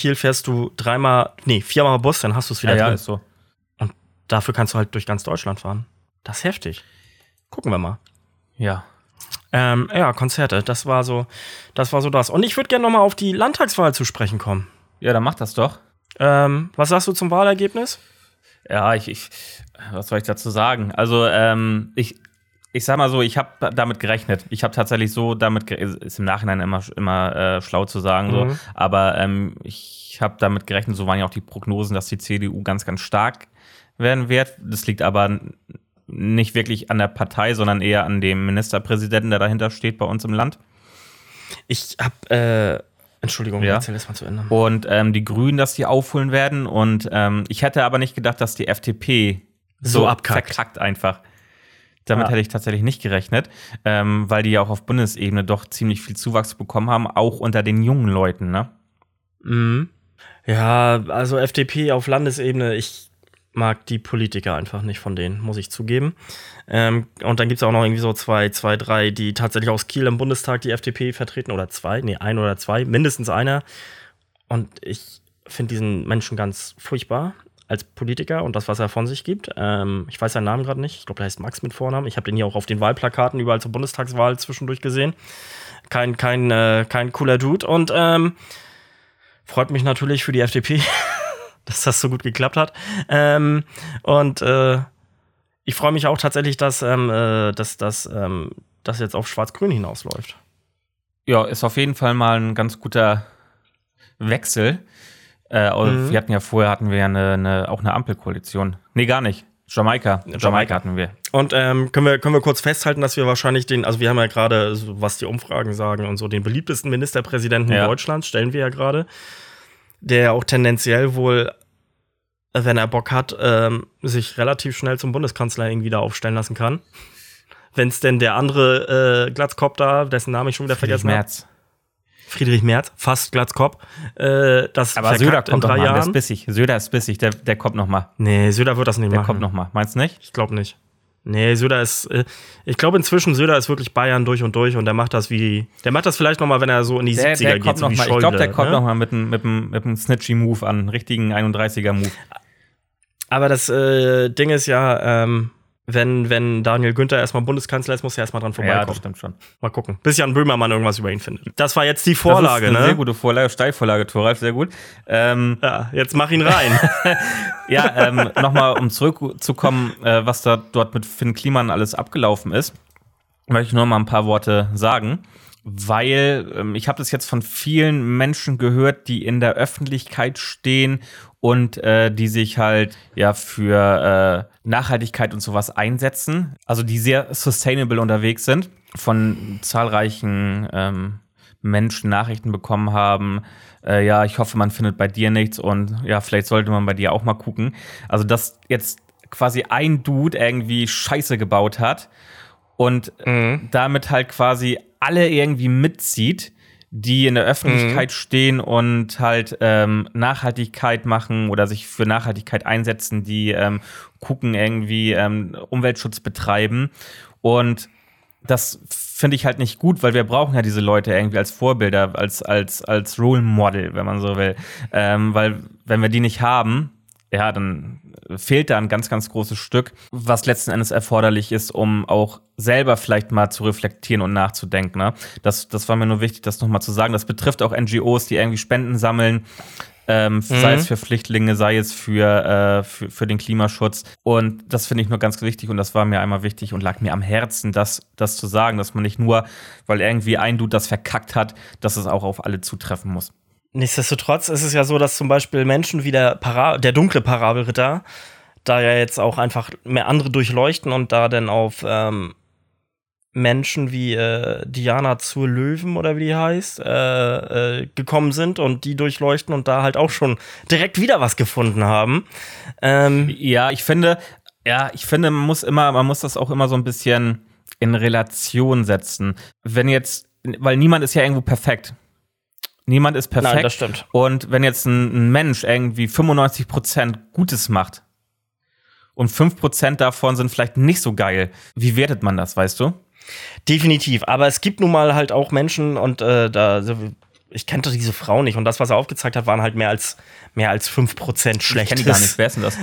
S1: 4-mal Bus, dann hast du es wieder drin.
S2: Ja, ist so.
S1: Und dafür kannst du halt durch ganz Deutschland fahren. Das ist heftig. Gucken wir mal.
S2: Ja.
S1: Konzerte, das war so das. Und ich würde gerne noch mal auf die Landtagswahl zu sprechen kommen.
S2: Ja, dann mach das doch.
S1: Was sagst du zum Wahlergebnis?
S2: Ja, was soll ich dazu sagen? Also, ich sag mal so, ich habe damit gerechnet. Ich habe tatsächlich so damit ist im Nachhinein immer schlau zu sagen, so. Aber ich habe damit gerechnet, so waren ja auch die Prognosen, dass die CDU ganz, ganz stark werden wird. Das liegt aber nicht wirklich an der Partei, sondern eher an dem Ministerpräsidenten, der dahinter steht bei uns im Land.
S1: Ich habe Entschuldigung,
S2: erzähl das mal zu Ende. Und die Grünen, dass die aufholen werden. Und ich hätte aber nicht gedacht, dass die FDP so verkackt einfach. Damit hätte ich tatsächlich nicht gerechnet, weil die ja auch auf Bundesebene doch ziemlich viel Zuwachs bekommen haben, auch unter den jungen Leuten, ne?
S1: Mhm. Ja, also FDP auf Landesebene, ich mag die Politiker einfach nicht von denen, muss ich zugeben. Und dann gibt es auch noch irgendwie so zwei, drei, die tatsächlich aus Kiel im Bundestag die FDP vertreten. Oder ein oder zwei, mindestens einer. Und ich finde diesen Menschen ganz furchtbar als Politiker und das, was er von sich gibt. Ich weiß seinen Namen gerade nicht. Ich glaube, der heißt Max mit Vornamen. Ich habe den hier auch auf den Wahlplakaten überall zur Bundestagswahl zwischendurch gesehen. Kein cooler Dude. Und freut mich natürlich für die FDP, dass das so gut geklappt hat. Ich freue mich auch tatsächlich, dass das jetzt auf Schwarz-Grün hinausläuft.
S2: Ja, ist auf jeden Fall mal ein ganz guter Wechsel. Wir hatten ja vorher auch eine Ampelkoalition. Nee, gar nicht. Jamaika hatten wir. Und
S1: können wir kurz festhalten, dass wir wahrscheinlich also wir haben ja gerade, was die Umfragen sagen und so, den beliebtesten Ministerpräsidenten Deutschlands stellen wir ja gerade, der auch tendenziell wohl, wenn er Bock hat, sich relativ schnell zum Bundeskanzler irgendwie da aufstellen lassen kann. Wenn es denn der andere Glatzkopf da, dessen Namen ich schon wieder vergessen habe. Friedrich Merz, fast Glatzkopf. Das
S2: aber Söder kommt in 3 Jahren. Der ist bissig. Söder ist bissig, der kommt noch mal.
S1: Nee, Söder wird das nicht machen.
S2: Der kommt noch mal. Meinst du nicht?
S1: Ich glaube nicht. Nee, Söder ist, ich glaube inzwischen, Söder ist wirklich Bayern durch und der macht das vielleicht noch mal, wenn er so in die 70er geht, so wie Schäuble.
S2: Ich glaube, der kommt noch mal mit einem Snitchy-Move an, richtigen 31er-Move.
S1: Aber das Ding ist ja, wenn Daniel Günther erstmal Bundeskanzler ist, muss er erstmal dran vorbeikommen. Ja,
S2: das stimmt schon.
S1: Mal gucken. Bis Jan Böhmermann irgendwas über ihn findet. Das war jetzt die Vorlage, ne?
S2: Sehr gute Vorlage, Steilvorlage, Thoralf, sehr gut.
S1: Ja, jetzt mach ihn rein.
S2: Ja, nochmal, um zurückzukommen, was dort mit Finn Kliman alles abgelaufen ist, möchte ich nur mal ein paar Worte sagen. Weil ich habe das jetzt von vielen Menschen gehört, die in der Öffentlichkeit stehen und die sich halt für Nachhaltigkeit und sowas einsetzen. Also die sehr sustainable unterwegs sind, von zahlreichen Menschen Nachrichten bekommen haben. Ich hoffe, man findet bei dir nichts und ja, vielleicht sollte man bei dir auch mal gucken. Also dass jetzt quasi ein Dude irgendwie Scheiße gebaut hat und damit halt quasi alle irgendwie mitzieht, die in der Öffentlichkeit stehen und halt Nachhaltigkeit machen oder sich für Nachhaltigkeit einsetzen, die gucken, irgendwie Umweltschutz betreiben. Und das finde ich halt nicht gut, weil wir brauchen ja diese Leute irgendwie als Vorbilder, als Role Model, wenn man so will. Weil wenn wir die nicht haben, ja, dann fehlt da ein ganz, ganz großes Stück, was letzten Endes erforderlich ist, um auch selber vielleicht mal zu reflektieren und nachzudenken. Ne? Das war mir nur wichtig, das nochmal zu sagen. Das betrifft auch NGOs, die irgendwie Spenden sammeln, sei es für Flüchtlinge, sei es für den Klimaschutz. Und das finde ich nur ganz wichtig und das war mir einmal wichtig und lag mir am Herzen, das zu sagen, dass man nicht nur, weil irgendwie ein Dude das verkackt hat, dass es auch auf alle zutreffen muss.
S1: Nichtsdestotrotz ist es ja so, dass zum Beispiel Menschen wie der dunkle Parabelritter da ja jetzt auch einfach mehr andere durchleuchten und da dann auf Menschen wie Diana zur Löwen oder wie die heißt, gekommen sind und die durchleuchten und da halt auch schon direkt wieder was gefunden haben.
S2: Ich finde, man muss das auch immer so ein bisschen in Relation setzen. Weil niemand ist ja irgendwo perfekt. Niemand ist perfekt.
S1: Nein, das stimmt.
S2: Und wenn jetzt ein Mensch irgendwie 95% Gutes macht und 5% davon sind vielleicht nicht so geil, wie wertet man das, weißt du?
S1: Definitiv. Aber es gibt nun mal halt auch Menschen und ich kannte diese Frau nicht und das, was er aufgezeigt hat, waren halt mehr als 5% Schlechtes. Ich
S2: kenne die gar nicht. Wer ist denn das?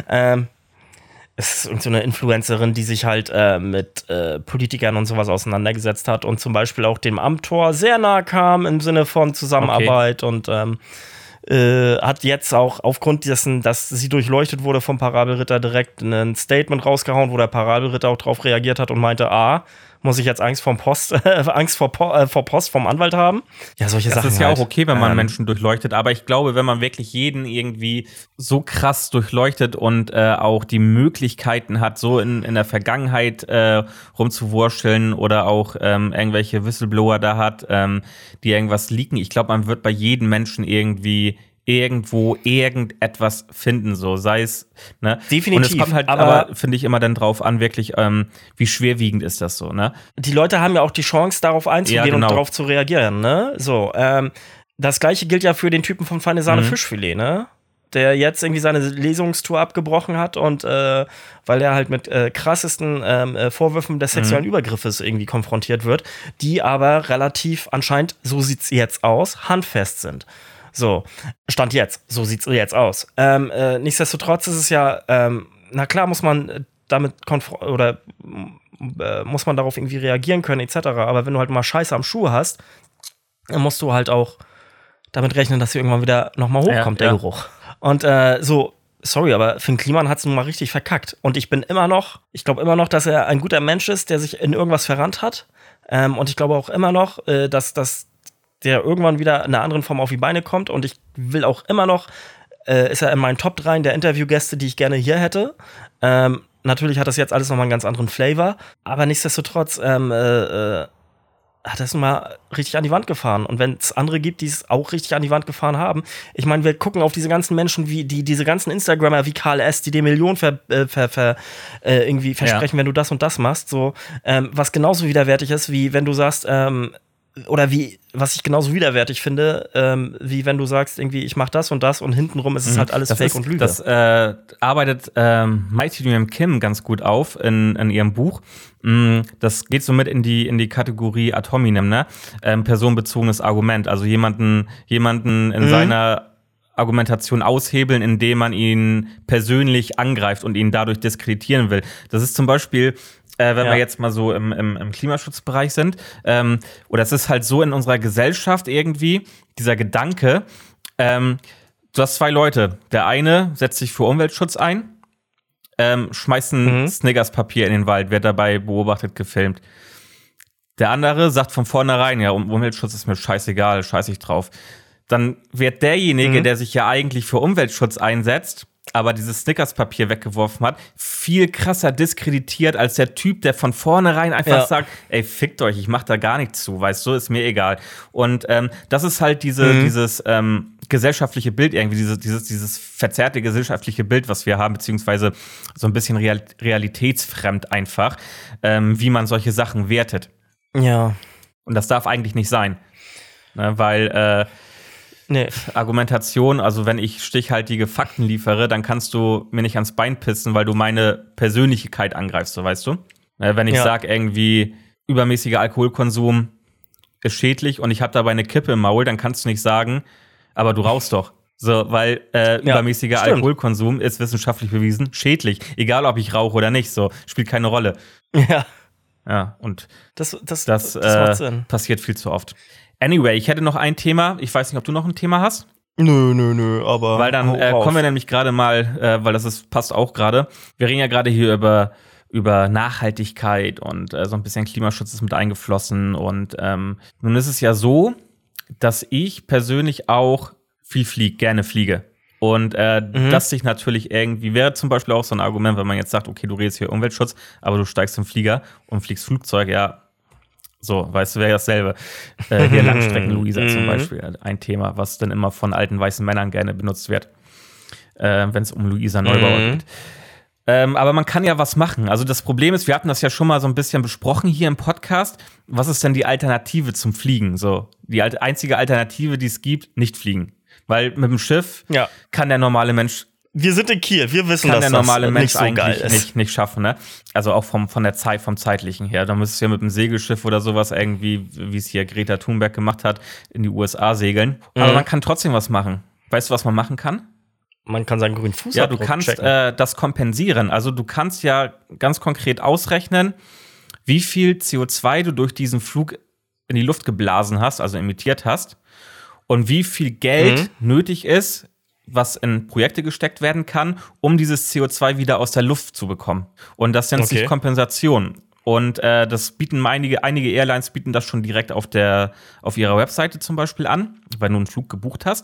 S1: Es ist irgend so eine Influencerin, die sich halt mit Politikern und sowas auseinandergesetzt hat und zum Beispiel auch dem Amtor sehr nahe kam im Sinne von Zusammenarbeit und hat jetzt auch aufgrund dessen, dass sie durchleuchtet wurde vom Parabelritter, direkt ein Statement rausgehauen, wo der Parabelritter auch drauf reagiert hat und meinte, muss ich jetzt Angst vor Post vom Anwalt haben? Ja, solche Sachen.
S2: Das ist ja halt auch okay, wenn man Menschen durchleuchtet, aber ich glaube, wenn man wirklich jeden irgendwie so krass durchleuchtet und auch die Möglichkeiten hat, so in der Vergangenheit rumzuwurschteln oder auch irgendwelche Whistleblower da hat, die irgendwas leaken, ich glaube, man wird bei jedem Menschen irgendwo irgendetwas finden, so sei es, ne?
S1: Definitiv.
S2: Und es kommt halt aber finde ich, immer dann drauf an, wirklich, wie schwerwiegend ist das so, ne?
S1: Die Leute haben ja auch die Chance, darauf einzugehen und darauf zu reagieren, ne? So, das Gleiche gilt ja für den Typen von Feine Sahne Fischfilet, ne? Der jetzt irgendwie seine Lesungstour abgebrochen hat und weil er halt mit krassesten Vorwürfen des sexuellen Übergriffes irgendwie konfrontiert wird, die aber relativ anscheinend, so sieht's jetzt aus, handfest sind. So, Stand jetzt. So sieht's jetzt aus. Nichtsdestotrotz ist es ja, na klar muss man damit muss man darauf irgendwie reagieren können, etc. Aber wenn du halt mal Scheiße am Schuh hast, dann musst du halt auch damit rechnen, dass hier irgendwann wieder nochmal hochkommt, der Geruch. Und sorry, aber Finn Kliman hat's nun mal richtig verkackt. Und ich glaube immer noch, dass er ein guter Mensch ist, der sich in irgendwas verrannt hat. Und ich glaube auch immer noch, dass der irgendwann wieder in einer anderen Form auf die Beine kommt. Und ich will auch immer noch, ist er in meinen Top 3 der Interviewgäste, die ich gerne hier hätte. Natürlich hat das jetzt alles nochmal einen ganz anderen Flavor. Aber nichtsdestotrotz hat das nun mal richtig an die Wand gefahren. Und wenn es andere gibt, die es auch richtig an die Wand gefahren haben. Ich meine, wir gucken auf diese ganzen Menschen, wie diese ganzen Instagrammer wie Karl S., die dir Millionen irgendwie versprechen, wenn du das und das machst. So, was genauso widerwärtig ist, wie wenn du sagst, was ich genauso widerwärtig finde, wie wenn du sagst, irgendwie, ich mach das und hintenrum ist es halt alles Fake und Lüge.
S2: Das arbeitet Mighty Nguyen Kim ganz gut auf in ihrem Buch. Das geht somit in die Kategorie ad hominem, ne? Personenbezogenes Argument. Also jemanden in seiner Argumentation aushebeln, indem man ihn persönlich angreift und ihn dadurch diskreditieren will. Das ist zum Beispiel wenn wir jetzt mal so im Klimaschutzbereich sind, oder es ist halt so in unserer Gesellschaft irgendwie, dieser Gedanke, du hast 2 Leute. Der eine setzt sich für Umweltschutz ein, schmeißt ein Snickers-Papier in den Wald, wird dabei beobachtet, gefilmt. Der andere sagt von vornherein, ja, Umweltschutz ist mir scheißegal, scheiß ich drauf. Dann wird derjenige, der sich ja eigentlich für Umweltschutz einsetzt, aber dieses Snickers-Papier weggeworfen hat, viel krasser diskreditiert als der Typ, der von vornherein einfach sagt, ey, fickt euch, ich mach da gar nichts zu, weißt du, ist mir egal. Und das ist halt dieses gesellschaftliche Bild irgendwie, dieses verzerrte gesellschaftliche Bild, was wir haben, beziehungsweise so ein bisschen realitätsfremd einfach, wie man solche Sachen wertet.
S1: Ja.
S2: Und das darf eigentlich nicht sein. Ne, weil Argumentation, also wenn ich stichhaltige Fakten liefere, dann kannst du mir nicht ans Bein pissen, weil du meine Persönlichkeit angreifst, so weißt du. Wenn ich sage irgendwie, übermäßiger Alkoholkonsum ist schädlich und ich habe dabei eine Kippe im Maul, dann kannst du nicht sagen, aber du rauchst doch. So, weil übermäßiger Alkoholkonsum ist wissenschaftlich bewiesen schädlich. Egal, ob ich rauche oder nicht, so, spielt keine Rolle.
S1: Ja.
S2: Ja, und
S1: das macht Sinn.
S2: Passiert viel zu oft. Anyway, ich hätte noch ein Thema. Ich weiß nicht, ob du noch ein Thema hast?
S1: Nö, aber
S2: weil dann kommen wir nämlich gerade mal, weil passt auch gerade. Wir reden ja gerade hier über Nachhaltigkeit und so ein bisschen Klimaschutz ist mit eingeflossen. Und nun ist es ja so, dass ich persönlich auch gerne fliege. Und das sich natürlich irgendwie, wäre zum Beispiel auch so ein Argument, wenn man jetzt sagt, okay, du redest hier Umweltschutz, aber du steigst im Flieger und fliegst Flugzeug, ja, so, weißt du, wäre dasselbe. Hier Langstrecken-Luisa zum Beispiel, ein Thema, was dann immer von alten weißen Männern gerne benutzt wird, wenn es um Luisa Neubauer geht. Aber man kann ja was machen. Also das Problem ist, wir hatten das ja schon mal so ein bisschen besprochen hier im Podcast. Was ist denn die Alternative zum Fliegen? So, die einzige Alternative, die es gibt, nicht fliegen. Weil mit dem Schiff kann der normale Mensch.
S1: Wir sind in Kiel, wir wissen,
S2: dass
S1: der
S2: normale
S1: das
S2: Mensch
S1: nicht so
S2: eigentlich nicht schaffen, ne? Also auch vom Zeitlichen her. Da müsstest du ja mit einem Segelschiff oder sowas irgendwie, wie es hier Greta Thunberg gemacht hat, in die USA segeln. Aber man kann trotzdem was machen. Weißt du, was man machen kann?
S1: Man kann seinen grünen Fußabdruck
S2: checken. Ja, du kannst das kompensieren. Also du kannst ja ganz konkret ausrechnen, wie viel CO2 du durch diesen Flug in die Luft geblasen hast, also emittiert hast, und wie viel Geld nötig ist, was in Projekte gesteckt werden kann, um dieses CO2 wieder aus der Luft zu bekommen. Und das nennt sich Kompensation. Und das bieten einige Airlines bieten das schon direkt auf ihrer Webseite zum Beispiel an, wenn du einen Flug gebucht hast.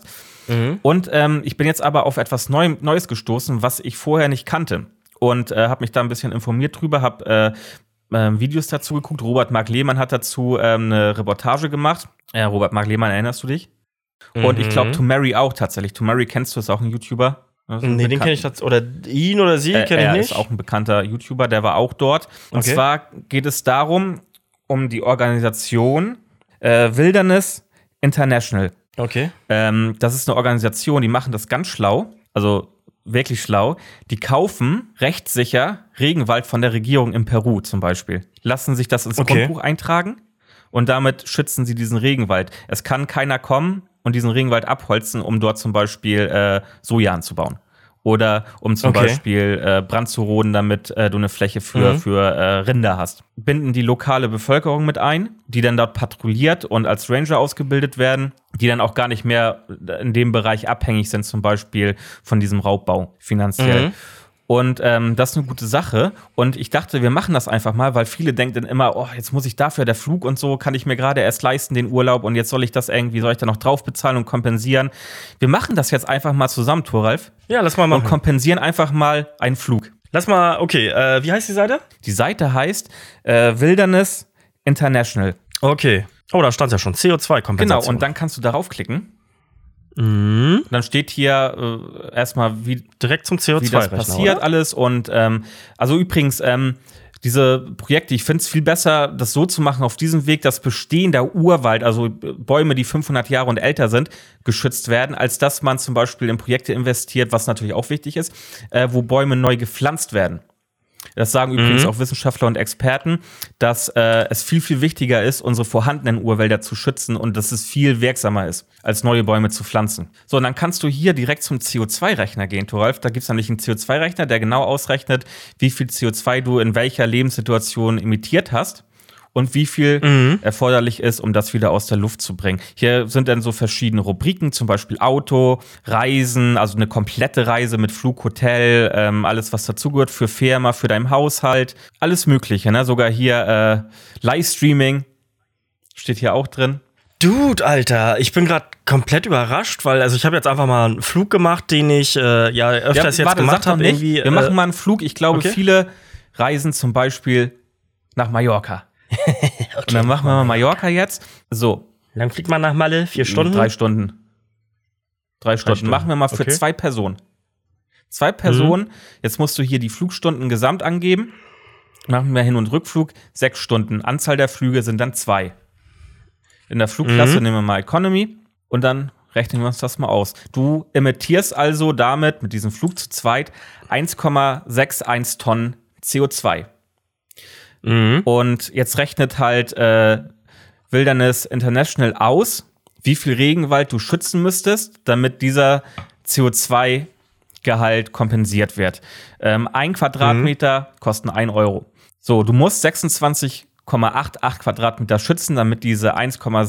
S2: Und ich bin jetzt aber auf etwas Neues gestoßen, was ich vorher nicht kannte. Und habe mich da ein bisschen informiert drüber, habe Videos dazu geguckt. Robert Mark Lehmann hat dazu eine Reportage gemacht. Robert Mark Lehmann, erinnerst du dich? Und ich glaube, To Mary auch tatsächlich. To Mary kennst du, ist auch ein YouTuber.
S1: Nee, den kenne ich tatsächlich. Oder ihn oder sie kenne ich nicht.
S2: Er ist auch ein bekannter YouTuber, der war auch dort. Und zwar geht es darum, um die Organisation Wilderness International.
S1: Okay.
S2: Das ist eine Organisation, die machen das ganz schlau. Also wirklich schlau. Die kaufen rechtssicher Regenwald von der Regierung in Peru zum Beispiel. Lassen sich das ins Grundbuch eintragen und damit schützen sie diesen Regenwald. Es kann keiner kommen und diesen Regenwald abholzen, um dort zum Beispiel Soja anzubauen. Oder um zum Beispiel Brand zu roden, damit du eine Fläche für Rinder hast. Binden die lokale Bevölkerung mit ein, die dann dort patrouilliert und als Ranger ausgebildet werden, die dann auch gar nicht mehr in dem Bereich abhängig sind, zum Beispiel von diesem Raubbau finanziell. Und das ist eine gute Sache. Und ich dachte, wir machen das einfach mal, weil viele denken dann immer, oh, jetzt muss ich dafür, der Flug und so, kann ich mir gerade erst leisten, den Urlaub. Und jetzt soll ich da noch drauf bezahlen und kompensieren. Wir machen das jetzt einfach mal zusammen, Thoralf.
S1: Ja, lass mal machen.
S2: Und kompensieren einfach mal einen Flug.
S1: Lass mal, wie heißt die Seite?
S2: Die Seite heißt Wilderness International.
S1: Okay. Oh, da stand ja schon CO2-Kompensation.
S2: Genau, und dann kannst du darauf klicken. Dann steht hier erstmal,
S1: direkt zum CO2-Rechner,
S2: wie das passiert oder? Alles. Und also übrigens, diese Projekte, ich finde es viel besser, das so zu machen, auf diesem Weg, dass bestehender Urwald, also Bäume, die 500 Jahre und älter sind, geschützt werden, als dass man zum Beispiel in Projekte investiert, was natürlich auch wichtig ist, wo Bäume neu gepflanzt werden. Das sagen übrigens auch Wissenschaftler und Experten, dass es viel, viel wichtiger ist, unsere vorhandenen Urwälder zu schützen und dass es viel wirksamer ist, als neue Bäume zu pflanzen. So, und dann kannst du hier direkt zum CO2-Rechner gehen, Thoralf. Da gibt es nämlich einen CO2-Rechner, der genau ausrechnet, wie viel CO2 du in welcher Lebenssituation emittiert hast und wie viel erforderlich ist, um das wieder aus der Luft zu bringen. Hier sind dann so verschiedene Rubriken, zum Beispiel Auto, Reisen, also eine komplette Reise mit Flug, Hotel, alles, was dazugehört, für Firma, für deinen Haushalt, alles Mögliche, ne? Sogar hier Livestreaming steht hier auch drin.
S1: Dude, Alter, ich bin gerade komplett überrascht, weil ich habe jetzt einfach mal einen Flug gemacht, den ich öfters gemacht habe.
S2: Wir machen mal einen Flug. Ich glaube, viele reisen zum Beispiel nach Mallorca. Und dann machen wir mal Mallorca jetzt. So.
S1: Wie lange fliegt man nach Malle? 4 Stunden?
S2: 3 Stunden. 3 Stunden. Machen wir mal für 2 Personen. 2 Personen. Jetzt musst du hier die Flugstunden gesamt angeben. Machen wir Hin- und Rückflug. 6 Stunden. Anzahl der Flüge sind dann 2. in der Flugklasse, nehmen wir mal Economy und dann rechnen wir uns das mal aus. Du emittierst also damit mit diesem Flug zu zweit 1,61 Tonnen CO2. Und jetzt rechnet halt Wilderness International aus, wie viel Regenwald du schützen müsstest, damit dieser CO2-Gehalt kompensiert wird. 1 Quadratmeter kosten 1 Euro. So, du musst 26,88 Quadratmeter schützen, damit diese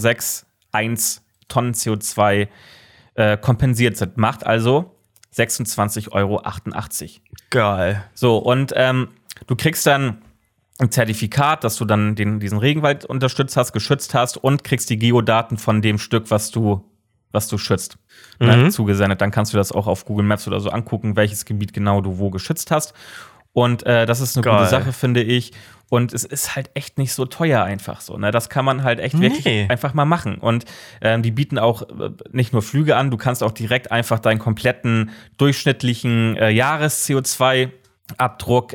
S2: 1,61 Tonnen CO2 kompensiert sind. Macht also 26,88 Euro.
S1: Geil.
S2: So, und du kriegst dann ein Zertifikat, dass du dann diesen Regenwald geschützt hast und kriegst die Geodaten von dem Stück, was du schützt, zugesendet. Dann kannst du das auch auf Google Maps oder so angucken, welches Gebiet genau du wo geschützt hast. Und das ist eine gute Sache, finde ich. Und es ist halt echt nicht so teuer einfach so. Ne? Das kann man halt echt wirklich einfach mal machen. Und die bieten auch nicht nur Flüge an, du kannst auch direkt einfach deinen kompletten durchschnittlichen Jahres-CO2-Abdruck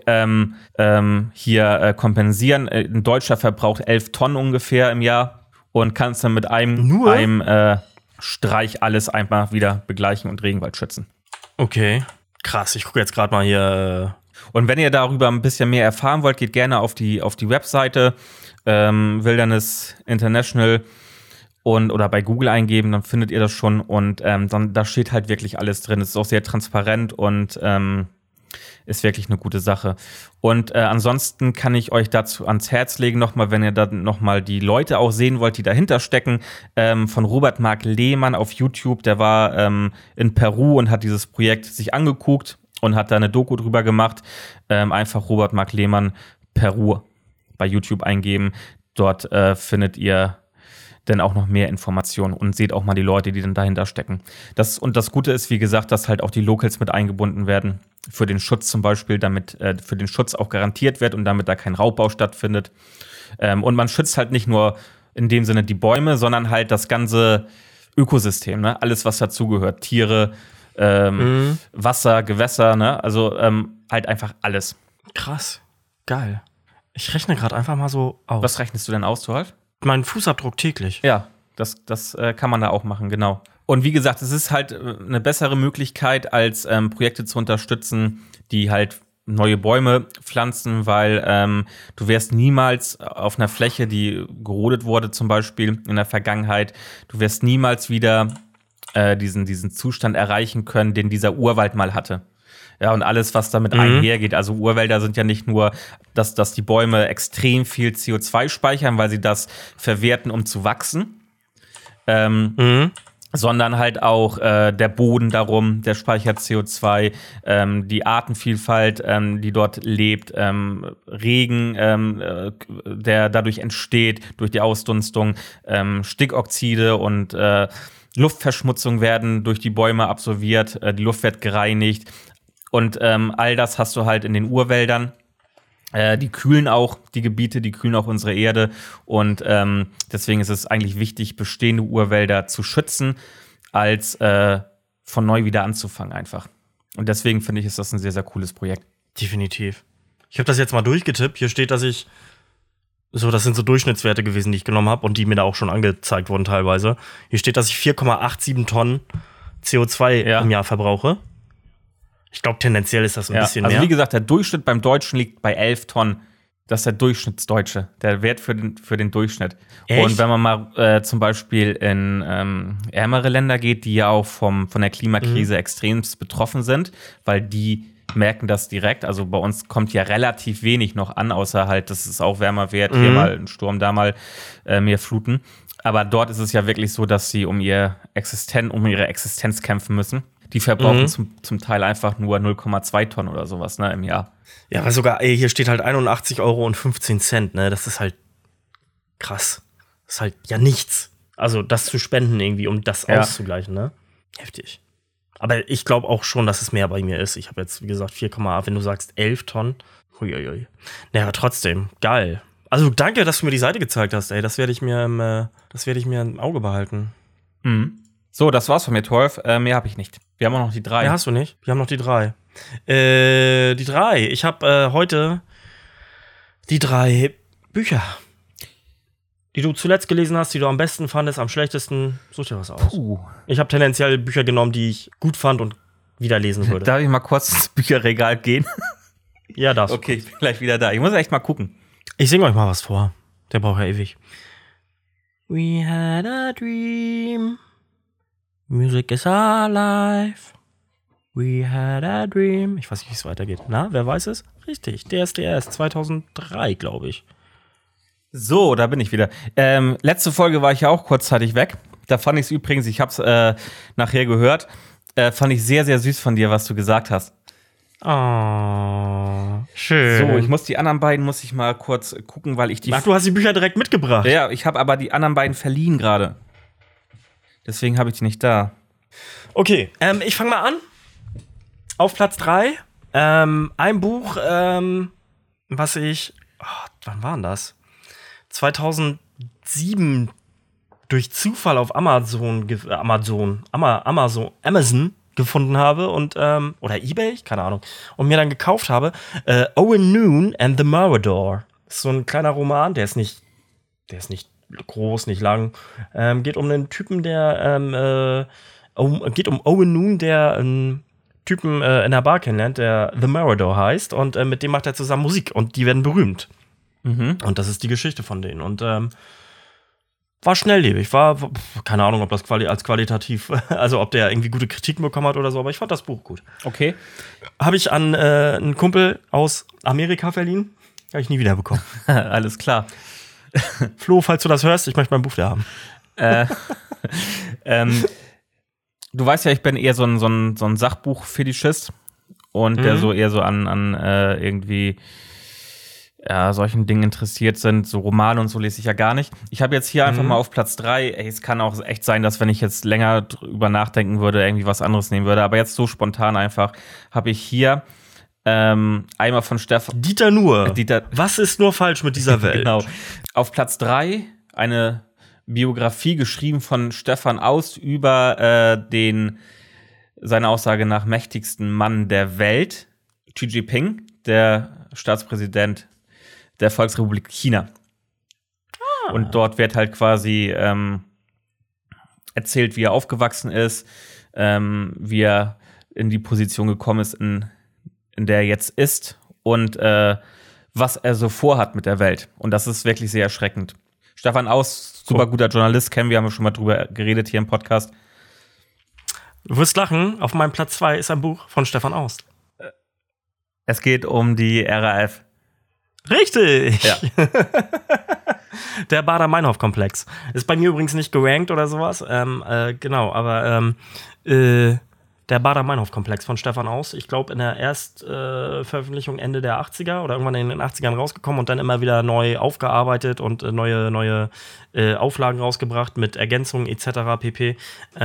S2: hier kompensieren. Ein Deutscher verbraucht 11 Tonnen ungefähr im Jahr und kannst dann mit einem Streich alles einfach wieder begleichen und Regenwald schützen.
S1: Okay, krass. Ich gucke jetzt gerade mal hier.
S2: Und wenn ihr darüber ein bisschen mehr erfahren wollt, geht gerne auf die Webseite Wilderness International oder bei Google eingeben, dann findet ihr das schon. Und dann da steht halt wirklich alles drin. Es ist auch sehr transparent und ist wirklich eine gute Sache. Und ansonsten kann ich euch dazu ans Herz legen, nochmal, wenn ihr dann nochmal die Leute auch sehen wollt, die dahinter stecken, von Robert Marc Lehmann auf YouTube. Der war in Peru und hat dieses Projekt sich angeguckt und hat da eine Doku drüber gemacht. Einfach Robert Marc Lehmann Peru bei YouTube eingeben. Dort findet ihr dann auch noch mehr Informationen und seht auch mal die Leute, die dann dahinter stecken. Das Gute ist, wie gesagt, dass halt auch die Locals mit eingebunden werden. Für den Schutz zum Beispiel, damit für den Schutz auch garantiert wird und damit da kein Raubbau stattfindet. Und man schützt halt nicht nur in dem Sinne die Bäume, sondern halt das ganze Ökosystem, ne? Alles, was dazugehört. Tiere, Wasser, Gewässer, ne? Also halt einfach alles.
S1: Krass. Geil. Ich rechne gerade einfach mal so aus.
S2: Was rechnest du denn aus, Thorwald?
S1: Meinen Fußabdruck täglich.
S2: Ja, das kann man da auch machen, genau. Und wie gesagt, es ist halt eine bessere Möglichkeit, als Projekte zu unterstützen, die halt neue Bäume pflanzen, weil du wirst niemals auf einer Fläche, die gerodet wurde zum Beispiel in der Vergangenheit, du wirst niemals wieder diesen Zustand erreichen können, den dieser Urwald mal hatte. Ja, und alles, was damit einhergeht. Also Urwälder sind ja nicht nur, dass die Bäume extrem viel CO2 speichern, weil sie das verwerten, um zu wachsen, sondern halt auch der Boden darum, der speichert CO2, die Artenvielfalt, die dort lebt, Regen, der dadurch entsteht durch die Ausdunstung, Stickoxide und Luftverschmutzung werden durch die Bäume absorbiert, die Luft wird gereinigt und all das hast du halt in den Urwäldern. Die kühlen auch die Gebiete, die kühlen auch unsere Erde und deswegen ist es eigentlich wichtig, bestehende Urwälder zu schützen, als von neu wieder anzufangen einfach. Und deswegen finde ich, ist das ein sehr, sehr cooles Projekt.
S1: Definitiv. Ich habe das jetzt mal durchgetippt. Hier steht, das sind so Durchschnittswerte gewesen, die ich genommen habe und die mir da auch schon angezeigt wurden teilweise. Hier steht, dass ich 4,87 Tonnen CO2 im Jahr verbrauche. Ich glaube, tendenziell ist das ein bisschen mehr.
S2: Also wie gesagt, der Durchschnitt beim Deutschen liegt bei 11 Tonnen. Das ist der Durchschnittsdeutsche, der Wert für den Durchschnitt. Echt? Und wenn man mal zum Beispiel in ärmere Länder geht, die ja auch von der Klimakrise extremst betroffen sind, weil die merken das direkt. Also bei uns kommt ja relativ wenig noch an, außer halt, dass es auch wärmer wird, hier mal ein Sturm, da mal mehr Fluten. Aber dort ist es ja wirklich so, dass sie um ihre Existenz kämpfen müssen. Die verbrauchen zum Teil einfach nur 0,2 Tonnen oder sowas, ne, im Jahr.
S1: Ja, aber sogar, hier steht halt 81,15 €, ne? Das ist halt krass. Das ist halt ja nichts. Also das zu spenden irgendwie, um das auszugleichen, ne? Heftig. Aber ich glaube auch schon, dass es mehr bei mir ist. Ich habe jetzt, wie gesagt, 4,8, wenn du sagst 11 Tonnen. Huiuiui. Naja, aber trotzdem, geil. Also danke, dass du mir die Seite gezeigt hast, ey. Das werde ich mir im Auge behalten.
S2: So, das war's von mir, Torf. Mehr habe ich nicht. Wir haben auch noch die 3.
S1: Mehr hast du nicht? Wir haben noch die 3. Die 3. Ich habe heute die 3 Bücher. die du zuletzt gelesen hast, die du am besten fandest, am schlechtesten? Such dir was aus. Ich habe tendenziell Bücher genommen, die ich gut fand und wieder lesen würde.
S2: Darf ich mal kurz ins Bücherregal gehen?
S1: Ja, darfst.
S2: Okay, ich bin gleich wieder da. Ich muss echt mal gucken.
S1: Ich singe euch mal was vor. Der braucht ja ewig. We had a dream. Music is our life. We had a dream. Ich weiß nicht, wie es weitergeht. Na, wer weiß es? Richtig, DSDS 2003, glaube ich.
S2: So, da bin ich wieder. Letzte Folge war ich ja auch kurzzeitig weg. Da fand ich es übrigens, ich habe es nachher gehört, fand ich sehr, sehr süß von dir, was du gesagt hast.
S1: Oh, schön.
S2: So, ich muss die anderen beiden, muss ich mal kurz gucken, weil ich die...
S1: Ach, du hast die Bücher direkt mitgebracht.
S2: Ja, ich habe aber die anderen beiden verliehen gerade. Deswegen habe ich die nicht da.
S1: Okay, ich fange mal an. Auf Platz 3. Ein Buch, was ich... wann war denn das? 2007 durch Zufall auf Amazon gefunden habe und oder eBay, keine Ahnung, und mir dann gekauft habe. Owen Noon and the Marauder. Das ist so ein kleiner Roman, der ist nicht groß, nicht lang. Geht um einen Typen, der geht um Owen Noon, der einen Typen in der Bar kennenlernt, der The Marauder heißt, und mit dem macht er zusammen Musik und die werden berühmt. Und das ist die Geschichte von denen. Und war schnelllebig, war keine Ahnung, ob das als qualitativ, also ob der irgendwie gute Kritiken bekommen hat oder so, aber ich fand das Buch gut.
S2: Okay.
S1: Habe ich an einen Kumpel aus Amerika verliehen, habe ich nie wieder bekommen.
S2: Alles klar.
S1: Flo, falls du das hörst, ich möchte mein Buch wieder
S2: haben. Du weißt ja, ich bin eher so ein Sachbuch-Fetischist und der so eher so an irgendwie solchen Dingen interessiert sind. So Romane und so lese ich ja gar nicht. Ich habe jetzt hier einfach mal auf Platz 3, es kann auch echt sein, dass wenn ich jetzt länger drüber nachdenken würde, irgendwie was anderes nehmen würde. Aber jetzt so spontan einfach habe ich hier einmal von
S1: Dieter Nuhr. Was ist nur falsch mit dieser Welt?
S2: Genau. Auf Platz 3 eine Biografie geschrieben von Stefan Aust über seiner Aussage nach mächtigsten Mann der Welt, Xi Jinping, der Staatspräsident der Volksrepublik China. Und dort wird halt quasi erzählt, wie er aufgewachsen ist, wie er in die Position gekommen ist, in der er jetzt ist und was er so vorhat mit der Welt. Und das ist wirklich sehr erschreckend. Stefan Aust, super guter Journalist, kennen wir, haben schon mal drüber geredet hier im Podcast.
S1: Du wirst lachen, auf meinem Platz 2 ist ein Buch von Stefan Aust.
S2: Es geht um die RAF.
S1: Richtig!
S2: Ja.
S1: Der Baader-Meinhof-Komplex. Ist bei mir übrigens nicht gerankt oder sowas. Genau, aber der Baader-Meinhof-Komplex von Stefan Aust. Ich glaube, in der Erstveröffentlichung Ende der 80er oder irgendwann in den 80ern rausgekommen und dann immer wieder neu aufgearbeitet und neue Auflagen rausgebracht mit Ergänzungen etc. pp.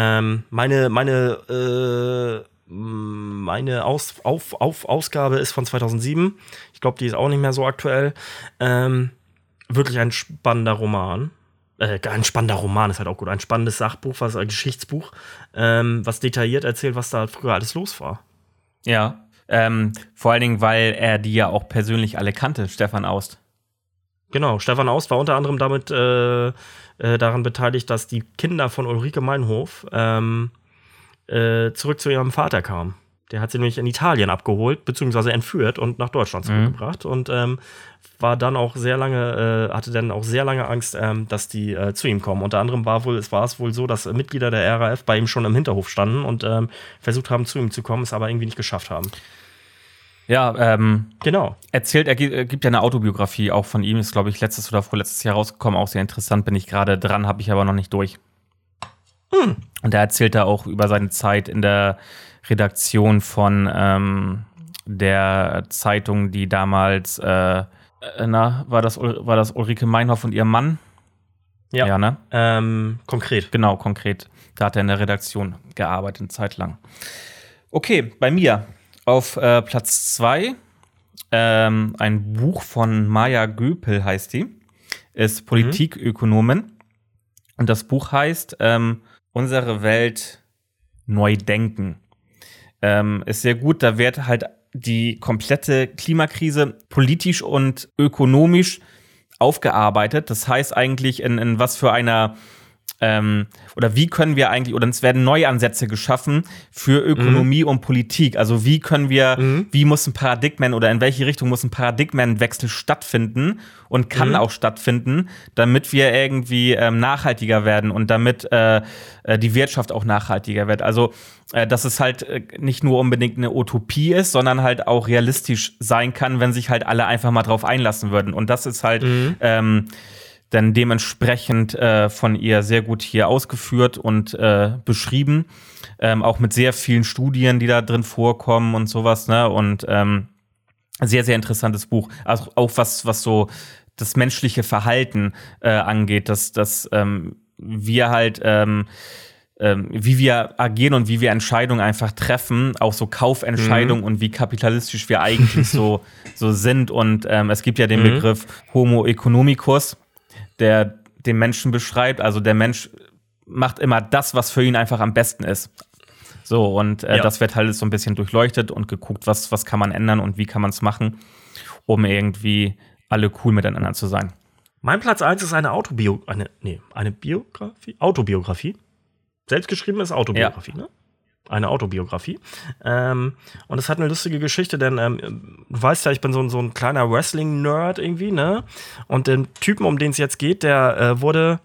S1: Meine Ausgabe ist von 2007. Ich glaube, die ist auch nicht mehr so aktuell. Wirklich ein spannender Roman. Ein spannender Roman ist halt auch gut. Ein spannendes Sachbuch, ein Geschichtsbuch, was detailliert erzählt, was da früher alles los war.
S2: Ja, vor allen Dingen, weil er die ja auch persönlich alle kannte, Stefan Aust.
S1: Genau, Stefan Aust war unter anderem damit daran beteiligt, dass die Kinder von Ulrike Meinhof zurück zu ihrem Vater kamen. Der hat sie nämlich in Italien abgeholt, beziehungsweise entführt und nach Deutschland zurückgebracht. Und war dann auch sehr lange, hatte dann auch sehr lange Angst, dass die zu ihm kommen. Unter anderem war es wohl so, dass Mitglieder der RAF bei ihm schon im Hinterhof standen und versucht haben, zu ihm zu kommen, es aber irgendwie nicht geschafft haben.
S2: Ja,
S1: genau.
S2: Er gibt ja eine Autobiografie auch von ihm, ist, glaube ich, letztes oder vorletztes Jahr rausgekommen, auch sehr interessant, bin ich gerade dran, habe ich aber noch nicht durch. Und er erzählt da auch über seine Zeit in der Redaktion von der Zeitung, die damals, war das Ulrike Meinhof und ihr Mann?
S1: Ja,
S2: ne?
S1: Konkret.
S2: Genau, konkret. Da hat er in der Redaktion gearbeitet, eine Zeit lang. Okay, bei mir auf Platz 2 ein Buch von Maya Göpel heißt die, ist Politikökonomin. Und das Buch heißt Unsere Welt neu denken. Ist sehr gut, da wird halt die komplette Klimakrise politisch und ökonomisch aufgearbeitet. Das heißt eigentlich, in was für einer oder wie können wir eigentlich, oder es werden Neuansätze geschaffen für Ökonomie und Politik. Also wie können wir, wie muss ein Paradigmen oder in welche Richtung muss ein Paradigmenwechsel stattfinden und kann auch stattfinden, damit wir irgendwie nachhaltiger werden und damit die Wirtschaft auch nachhaltiger wird. Also dass es halt nicht nur unbedingt eine Utopie ist, sondern halt auch realistisch sein kann, wenn sich halt alle einfach mal drauf einlassen würden. Und das ist halt dann dementsprechend von ihr sehr gut hier ausgeführt und beschrieben. Auch mit sehr vielen Studien, die da drin vorkommen und sowas, ne? Und sehr, sehr interessantes Buch. Also auch was so das menschliche Verhalten angeht, dass wir halt wie wir agieren und wie wir Entscheidungen einfach treffen, auch so Kaufentscheidungen und wie kapitalistisch wir eigentlich so sind. Und es gibt ja den Begriff Homo economicus, der den Menschen beschreibt. Also der Mensch macht immer das, was für ihn einfach am besten ist. So, und das wird halt so ein bisschen durchleuchtet und geguckt, was kann man ändern und wie kann man es machen, um irgendwie alle cool miteinander zu sein.
S1: Mein Platz 1 ist eine Autobiografie. Selbstgeschrieben ist Autobiografie, ne? Eine Autobiografie. Und es hat eine lustige Geschichte, denn du weißt ja, ich bin so ein kleiner Wrestling-Nerd irgendwie, ne? Und den Typen, um den es jetzt geht, der wurde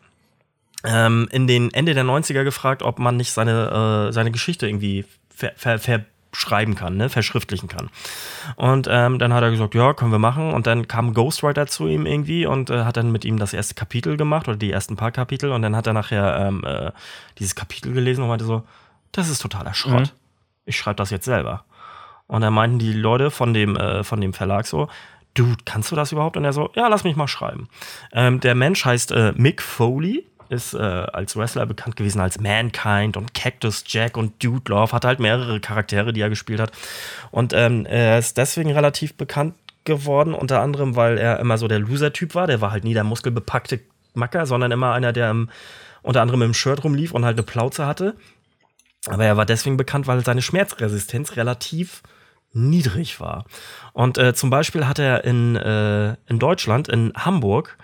S1: in den Ende der 90er gefragt, ob man nicht seine Geschichte irgendwie verschreiben kann, ne? Verschriftlichen kann. Und dann hat er gesagt, ja, können wir machen. Und dann kam ein Ghostwriter zu ihm irgendwie und hat dann mit ihm das erste Kapitel gemacht oder die ersten paar Kapitel. Und dann hat er nachher dieses Kapitel gelesen und meinte so, das ist totaler Schrott. Ich schreibe das jetzt selber. Und dann meinten die Leute von dem Verlag so, Dude, kannst du das überhaupt? Und er so, ja, lass mich mal schreiben. Der Mensch heißt Mick Foley, ist als Wrestler bekannt gewesen als Mankind und Cactus Jack und Dude Love, hat halt mehrere Charaktere, die er gespielt hat. Und er ist deswegen relativ bekannt geworden, unter anderem, weil er immer so der Loser-Typ war. Der war halt nie der muskelbepackte Macker, sondern immer einer, der unter anderem im Shirt rumlief und halt eine Plauze hatte. Aber er war deswegen bekannt, weil seine Schmerzresistenz relativ niedrig war. Und zum Beispiel hat er in Deutschland, in Hamburg,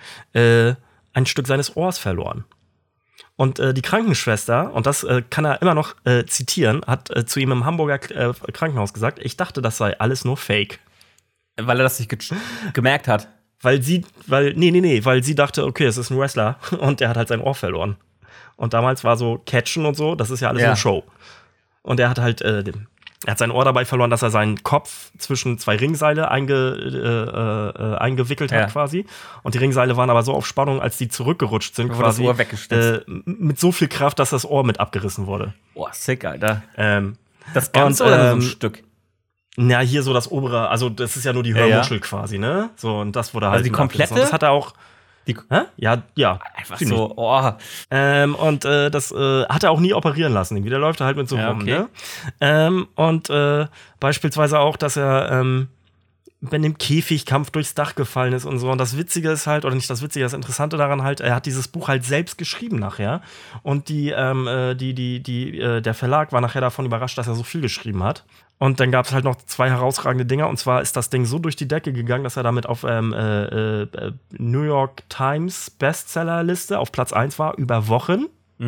S1: ein Stück seines Ohrs verloren. Und die Krankenschwester, und das kann er immer noch zitieren, hat zu ihm im Hamburger Krankenhaus gesagt, ich dachte, das sei alles nur Fake.
S2: Weil er das nicht gemerkt hat?
S1: Weil sie dachte, okay, es ist ein Wrestler und der hat halt sein Ohr verloren. Und damals war so Catchen und so, das ist ja alles eine Show. Und er hat halt, er hat sein Ohr dabei verloren, dass er seinen Kopf zwischen zwei Ringseile eingewickelt hat quasi. Und die Ringseile waren aber so auf Spannung, als die zurückgerutscht sind, quasi
S2: das Ohr weggeschnitzt.
S1: Mit so viel Kraft, dass das Ohr mit abgerissen wurde.
S2: Boah, sick, Alter. Das Ganze oder so ein Stück?
S1: Na, hier so das obere, also das ist ja nur die Hörmuschel quasi, ne? So, und das wurde halt.
S2: Also die komplette?
S1: Das hat er auch. Ja.
S2: Einfach ziemlich. So, oh.
S1: Und das hat er auch nie operieren lassen. Irgendwie. Der läuft halt mit so rum,
S2: okay.
S1: Ne? Und beispielsweise auch, dass er bei dem Käfigkampf durchs Dach gefallen ist und so. Und das Witzige ist halt, oder nicht das Witzige, das Interessante daran halt, er hat dieses Buch halt selbst geschrieben nachher. Und der Verlag war nachher davon überrascht, dass er so viel geschrieben hat. Und dann gab es halt noch 2 herausragende Dinger. Und zwar ist das Ding so durch die Decke gegangen, dass er damit auf New York Times Bestsellerliste auf Platz 1 war, über Wochen.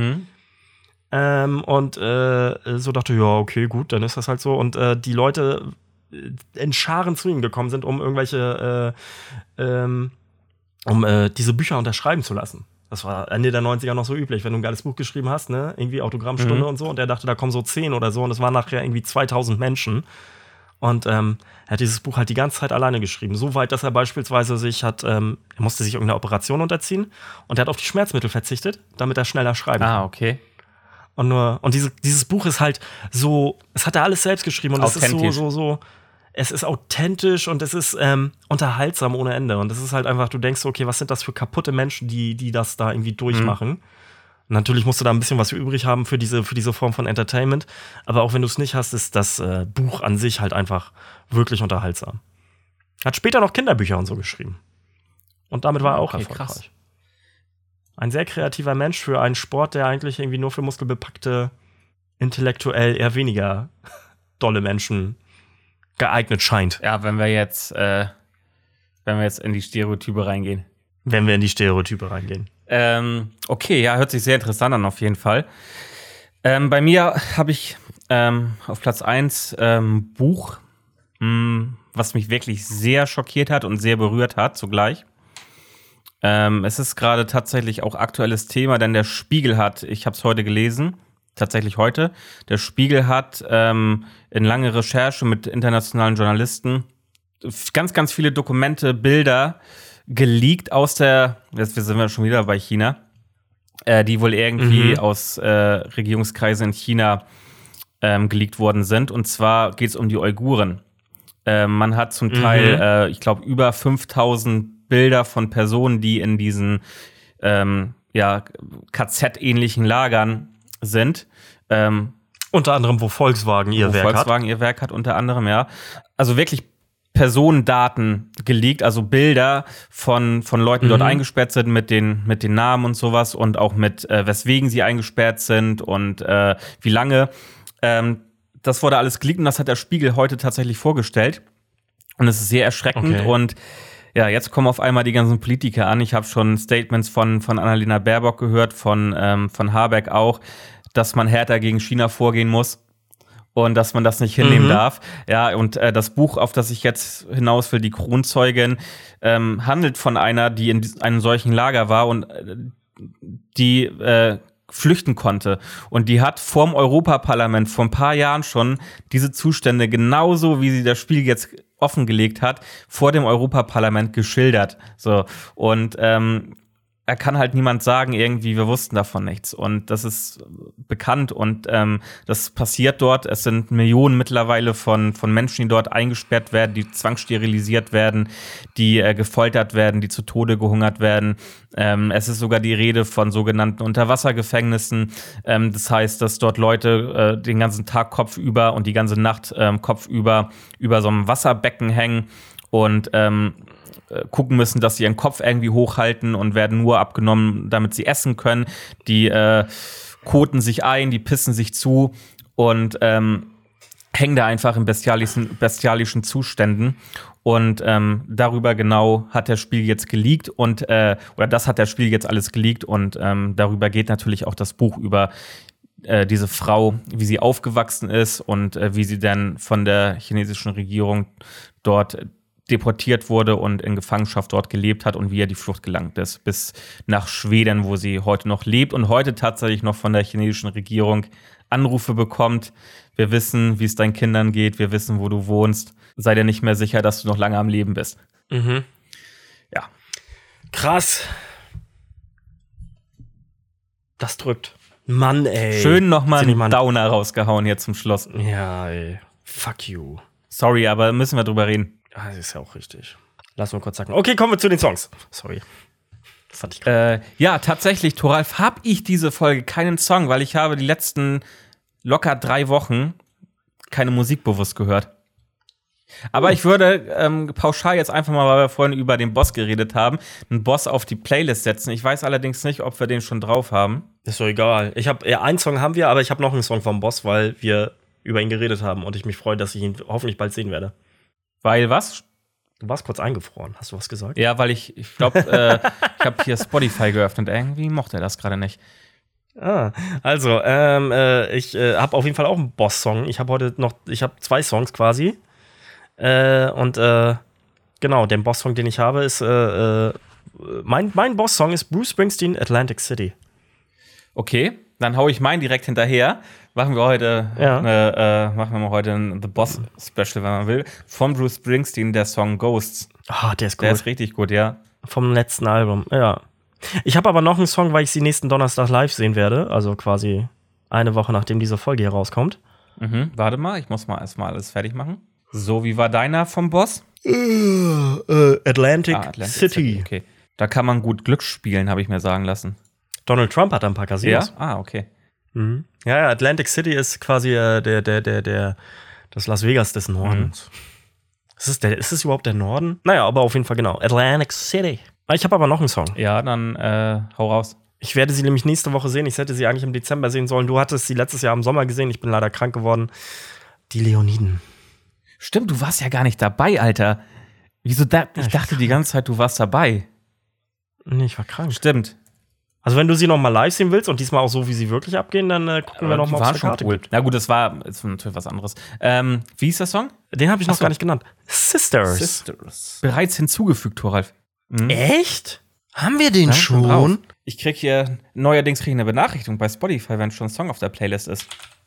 S1: Und so dachte, ja, okay, gut, dann ist das halt so. Und die Leute in Scharen zu ihm gekommen sind, um irgendwelche diese Bücher unterschreiben zu lassen. Das war Ende der 90er noch so üblich, wenn du ein geiles Buch geschrieben hast, ne, irgendwie Autogrammstunde und so, und er dachte, da kommen so 10 oder so, und es waren nachher irgendwie 2000 Menschen. Und er hat dieses Buch halt die ganze Zeit alleine geschrieben. So weit, dass er beispielsweise er musste sich irgendeiner Operation unterziehen und er hat auf die Schmerzmittel verzichtet, damit er schneller schreiben kann.
S2: Ah, okay.
S1: Und dieses Buch ist halt so, es hat er alles selbst geschrieben und es ist so es ist authentisch und es ist unterhaltsam ohne Ende. Und es ist halt einfach, du denkst so, okay, was sind das für kaputte Menschen, die das da irgendwie durchmachen? Und natürlich musst du da ein bisschen was für übrig haben für diese Form von Entertainment. Aber auch wenn du es nicht hast, ist das Buch an sich halt einfach wirklich unterhaltsam. Hat später noch Kinderbücher und so geschrieben. Und damit war er auch erfolgreich. Krass. Ein sehr kreativer Mensch für einen Sport, der eigentlich irgendwie nur für muskelbepackte, intellektuell eher weniger dolle Menschen geeignet scheint.
S2: Ja, wenn wir jetzt in die Stereotype reingehen.
S1: Wenn wir in die Stereotype reingehen.
S2: Okay, ja, hört sich sehr interessant an, auf jeden Fall. Bei mir habe ich auf Platz 1 Buch, was mich wirklich sehr schockiert hat und sehr berührt hat zugleich. Es ist gerade tatsächlich auch aktuelles Thema, denn der Spiegel hat, ich habe es heute gelesen, tatsächlich heute, der Spiegel hat in lange Recherche mit internationalen Journalisten ganz, ganz viele Dokumente, Bilder geleakt aus jetzt sind wir schon wieder bei China, die wohl irgendwie aus Regierungskreisen in China geleakt worden sind. Und zwar geht es um die Uiguren. Man hat zum Teil, ich glaube, über 5000 Bilder von Personen, die in diesen KZ-ähnlichen Lagern sind.
S1: Unter anderem, wo Volkswagen ihr
S2: Werk hat, unter anderem, ja. Also wirklich Personendaten geleakt, also Bilder von Leuten, die dort eingesperrt sind, mit den Namen und sowas und auch mit weswegen sie eingesperrt sind und wie lange. Das wurde alles geleakt und das hat der Spiegel heute tatsächlich vorgestellt. Und es ist sehr erschreckend. Okay. Und ja, jetzt kommen auf einmal die ganzen Politiker an. Ich habe schon Statements von Annalena Baerbock gehört, von Habeck auch, dass man härter gegen China vorgehen muss. Und dass man das nicht hinnehmen darf. Ja, und das Buch, auf das ich jetzt hinaus will, die Kronzeugin, handelt von einer, die in einem solchen Lager war und die flüchten konnte. Und die hat vorm Europaparlament vor ein paar Jahren schon diese Zustände, genauso wie sie das Spiel jetzt offengelegt hat, vor dem Europaparlament geschildert. So. Und er kann halt niemand sagen, irgendwie, wir wussten davon nichts. Und das ist bekannt und das passiert dort. Es sind Millionen mittlerweile von Menschen, die dort eingesperrt werden, die zwangssterilisiert werden, die gefoltert werden, die zu Tode gehungert werden. Es ist sogar die Rede von sogenannten Unterwassergefängnissen. Das heißt, dass dort Leute den ganzen Tag kopfüber und die ganze Nacht kopfüber über so einem Wasserbecken hängen und gucken müssen, dass sie ihren Kopf irgendwie hochhalten und werden nur abgenommen, damit sie essen können. Die koten sich ein, die pissen sich zu und hängen da einfach in bestialischen Zuständen. Und darüber genau hat der Spiegel jetzt geleakt und oder das hat der Spiegel jetzt alles geleakt und darüber geht natürlich auch das Buch über diese Frau, wie sie aufgewachsen ist und wie sie dann von der chinesischen Regierung dort deportiert wurde und in Gefangenschaft dort gelebt hat und wie er die Flucht gelangt ist, bis nach Schweden, wo sie heute noch lebt und heute tatsächlich noch von der chinesischen Regierung Anrufe bekommt. Wir wissen, wie es deinen Kindern geht, wir wissen, wo du wohnst. Sei dir nicht mehr sicher, dass du noch lange am Leben bist. Ja.
S1: Krass. Das drückt. Mann, ey.
S2: Schön nochmal einen Downer rausgehauen hier zum Schluss.
S1: Ja, ey. Fuck you.
S2: Sorry, aber müssen wir drüber reden.
S1: Ah, das ist ja auch richtig. Lass mal kurz sagen. Okay, kommen wir zu den Songs. Sorry.
S2: Das fand ich krass. Ja, tatsächlich, Thoralf, habe ich diese Folge keinen Song, weil ich habe die letzten locker 3 Wochen keine Musik bewusst gehört. Aber ich würde pauschal jetzt einfach mal, weil wir vorhin über den Boss geredet haben, einen Boss auf die Playlist setzen. Ich weiß allerdings nicht, ob wir den schon drauf haben.
S1: Ist doch egal. Einen Song haben wir, aber ich habe noch einen Song vom Boss, weil wir über ihn geredet haben und ich mich freue, dass ich ihn hoffentlich bald sehen werde.
S2: Weil was?
S1: Du warst kurz eingefroren. Hast du was gesagt?
S2: Ja, weil ich glaube, ich habe hier Spotify geöffnet. Irgendwie mochte er das gerade nicht.
S1: Also, ich habe auf jeden Fall auch einen Boss-Song. Ich habe 2 Songs quasi. Und genau, der Boss-Song, den ich habe, ist mein Boss-Song ist Bruce Springsteen, Atlantic City.
S2: Okay, dann hau ich meinen direkt hinterher. Machen wir heute ein The Boss Special, wenn man will. Von Bruce Springsteen, der Song Ghosts.
S1: Der ist gut.
S2: Der ist richtig gut, ja.
S1: Vom letzten Album, ja. Ich habe aber noch einen Song, weil ich sie nächsten Donnerstag live sehen werde. Also quasi eine Woche, nachdem diese Folge hier rauskommt.
S2: Warte mal, ich muss mal erstmal alles fertig machen. So, wie war deiner vom Boss?
S1: Atlantic City.
S2: Okay. Da kann man gut Glück spielen, habe ich mir sagen lassen.
S1: Donald Trump hat ein paar Casinos.
S2: Ja? Okay.
S1: Ja, Atlantic City ist quasi das Las Vegas des Nordens. Ist es überhaupt der Norden? Naja, aber auf jeden Fall genau. Atlantic City. Ich habe aber noch einen Song.
S2: Ja, dann hau raus.
S1: Ich werde sie nämlich nächste Woche sehen. Ich hätte sie eigentlich im Dezember sehen sollen. Du hattest sie letztes Jahr im Sommer gesehen. Ich bin leider krank geworden. Die Leoniden.
S2: Stimmt, du warst ja gar nicht dabei, Alter. Wieso? Ich dachte die ganze Zeit, du warst dabei.
S1: Nee, ich war krank.
S2: Stimmt.
S1: Also wenn du sie noch mal live sehen willst und diesmal auch so, wie sie wirklich abgehen, dann gucken wir noch mal auf die Karte.
S2: Cool. Na gut, das war natürlich was anderes. Wie hieß der Song?
S1: Den habe ich noch gar nicht genannt.
S2: Sisters. Bereits hinzugefügt, Thoralf.
S1: Echt? Haben wir den schon?
S2: Ich krieg hier, neuerdings eine Benachrichtigung bei Spotify, wenn schon ein Song auf der Playlist ist.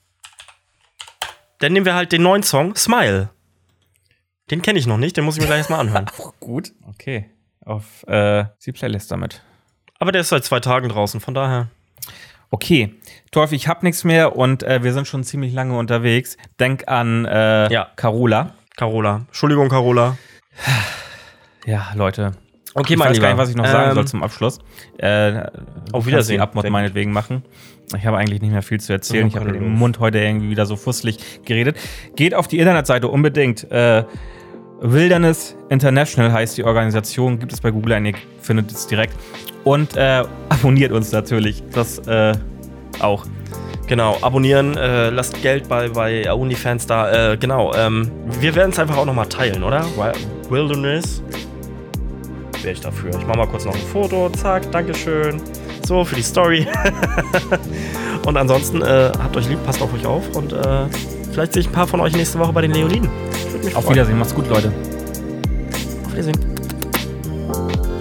S1: Dann nehmen wir halt den neuen Song, Smile. Den kenne ich noch nicht, den muss ich mir gleich erstmal anhören.
S2: Gut, okay. Auf die Playlist damit.
S1: Aber der ist seit 2 Tagen draußen, von daher.
S2: Okay, Torf, ich hab nichts mehr und wir sind schon ziemlich lange unterwegs. Denk an Carola.
S1: Entschuldigung, Carola.
S2: Ja, Leute.
S1: Okay,
S2: ich weiß gar nicht, was ich noch sagen soll zum Abschluss.
S1: Auf Wiedersehen.
S2: Die Abmod meinetwegen machen. Ich habe eigentlich nicht mehr viel zu erzählen. Ich habe mit dem Mund heute irgendwie wieder so fusselig geredet. Geht auf die Internetseite unbedingt. Wilderness International heißt die Organisation. Gibt es bei Google ein, ihr findet es direkt. Und abonniert uns natürlich. Das auch.
S1: Genau, abonnieren, lasst Geld bei OnlyFans da. Genau, wir werden es einfach auch nochmal teilen, oder? Wilderness. Wäre ich dafür. Ich mache mal kurz noch ein Foto. Zack, Dankeschön. So, für die Story. Und ansonsten, habt euch lieb, passt auf euch auf. Und vielleicht sehe ich ein paar von euch nächste Woche bei den Leoniden.
S2: Auf Wiedersehen, macht's gut, Leute.
S1: Auf Wiedersehen.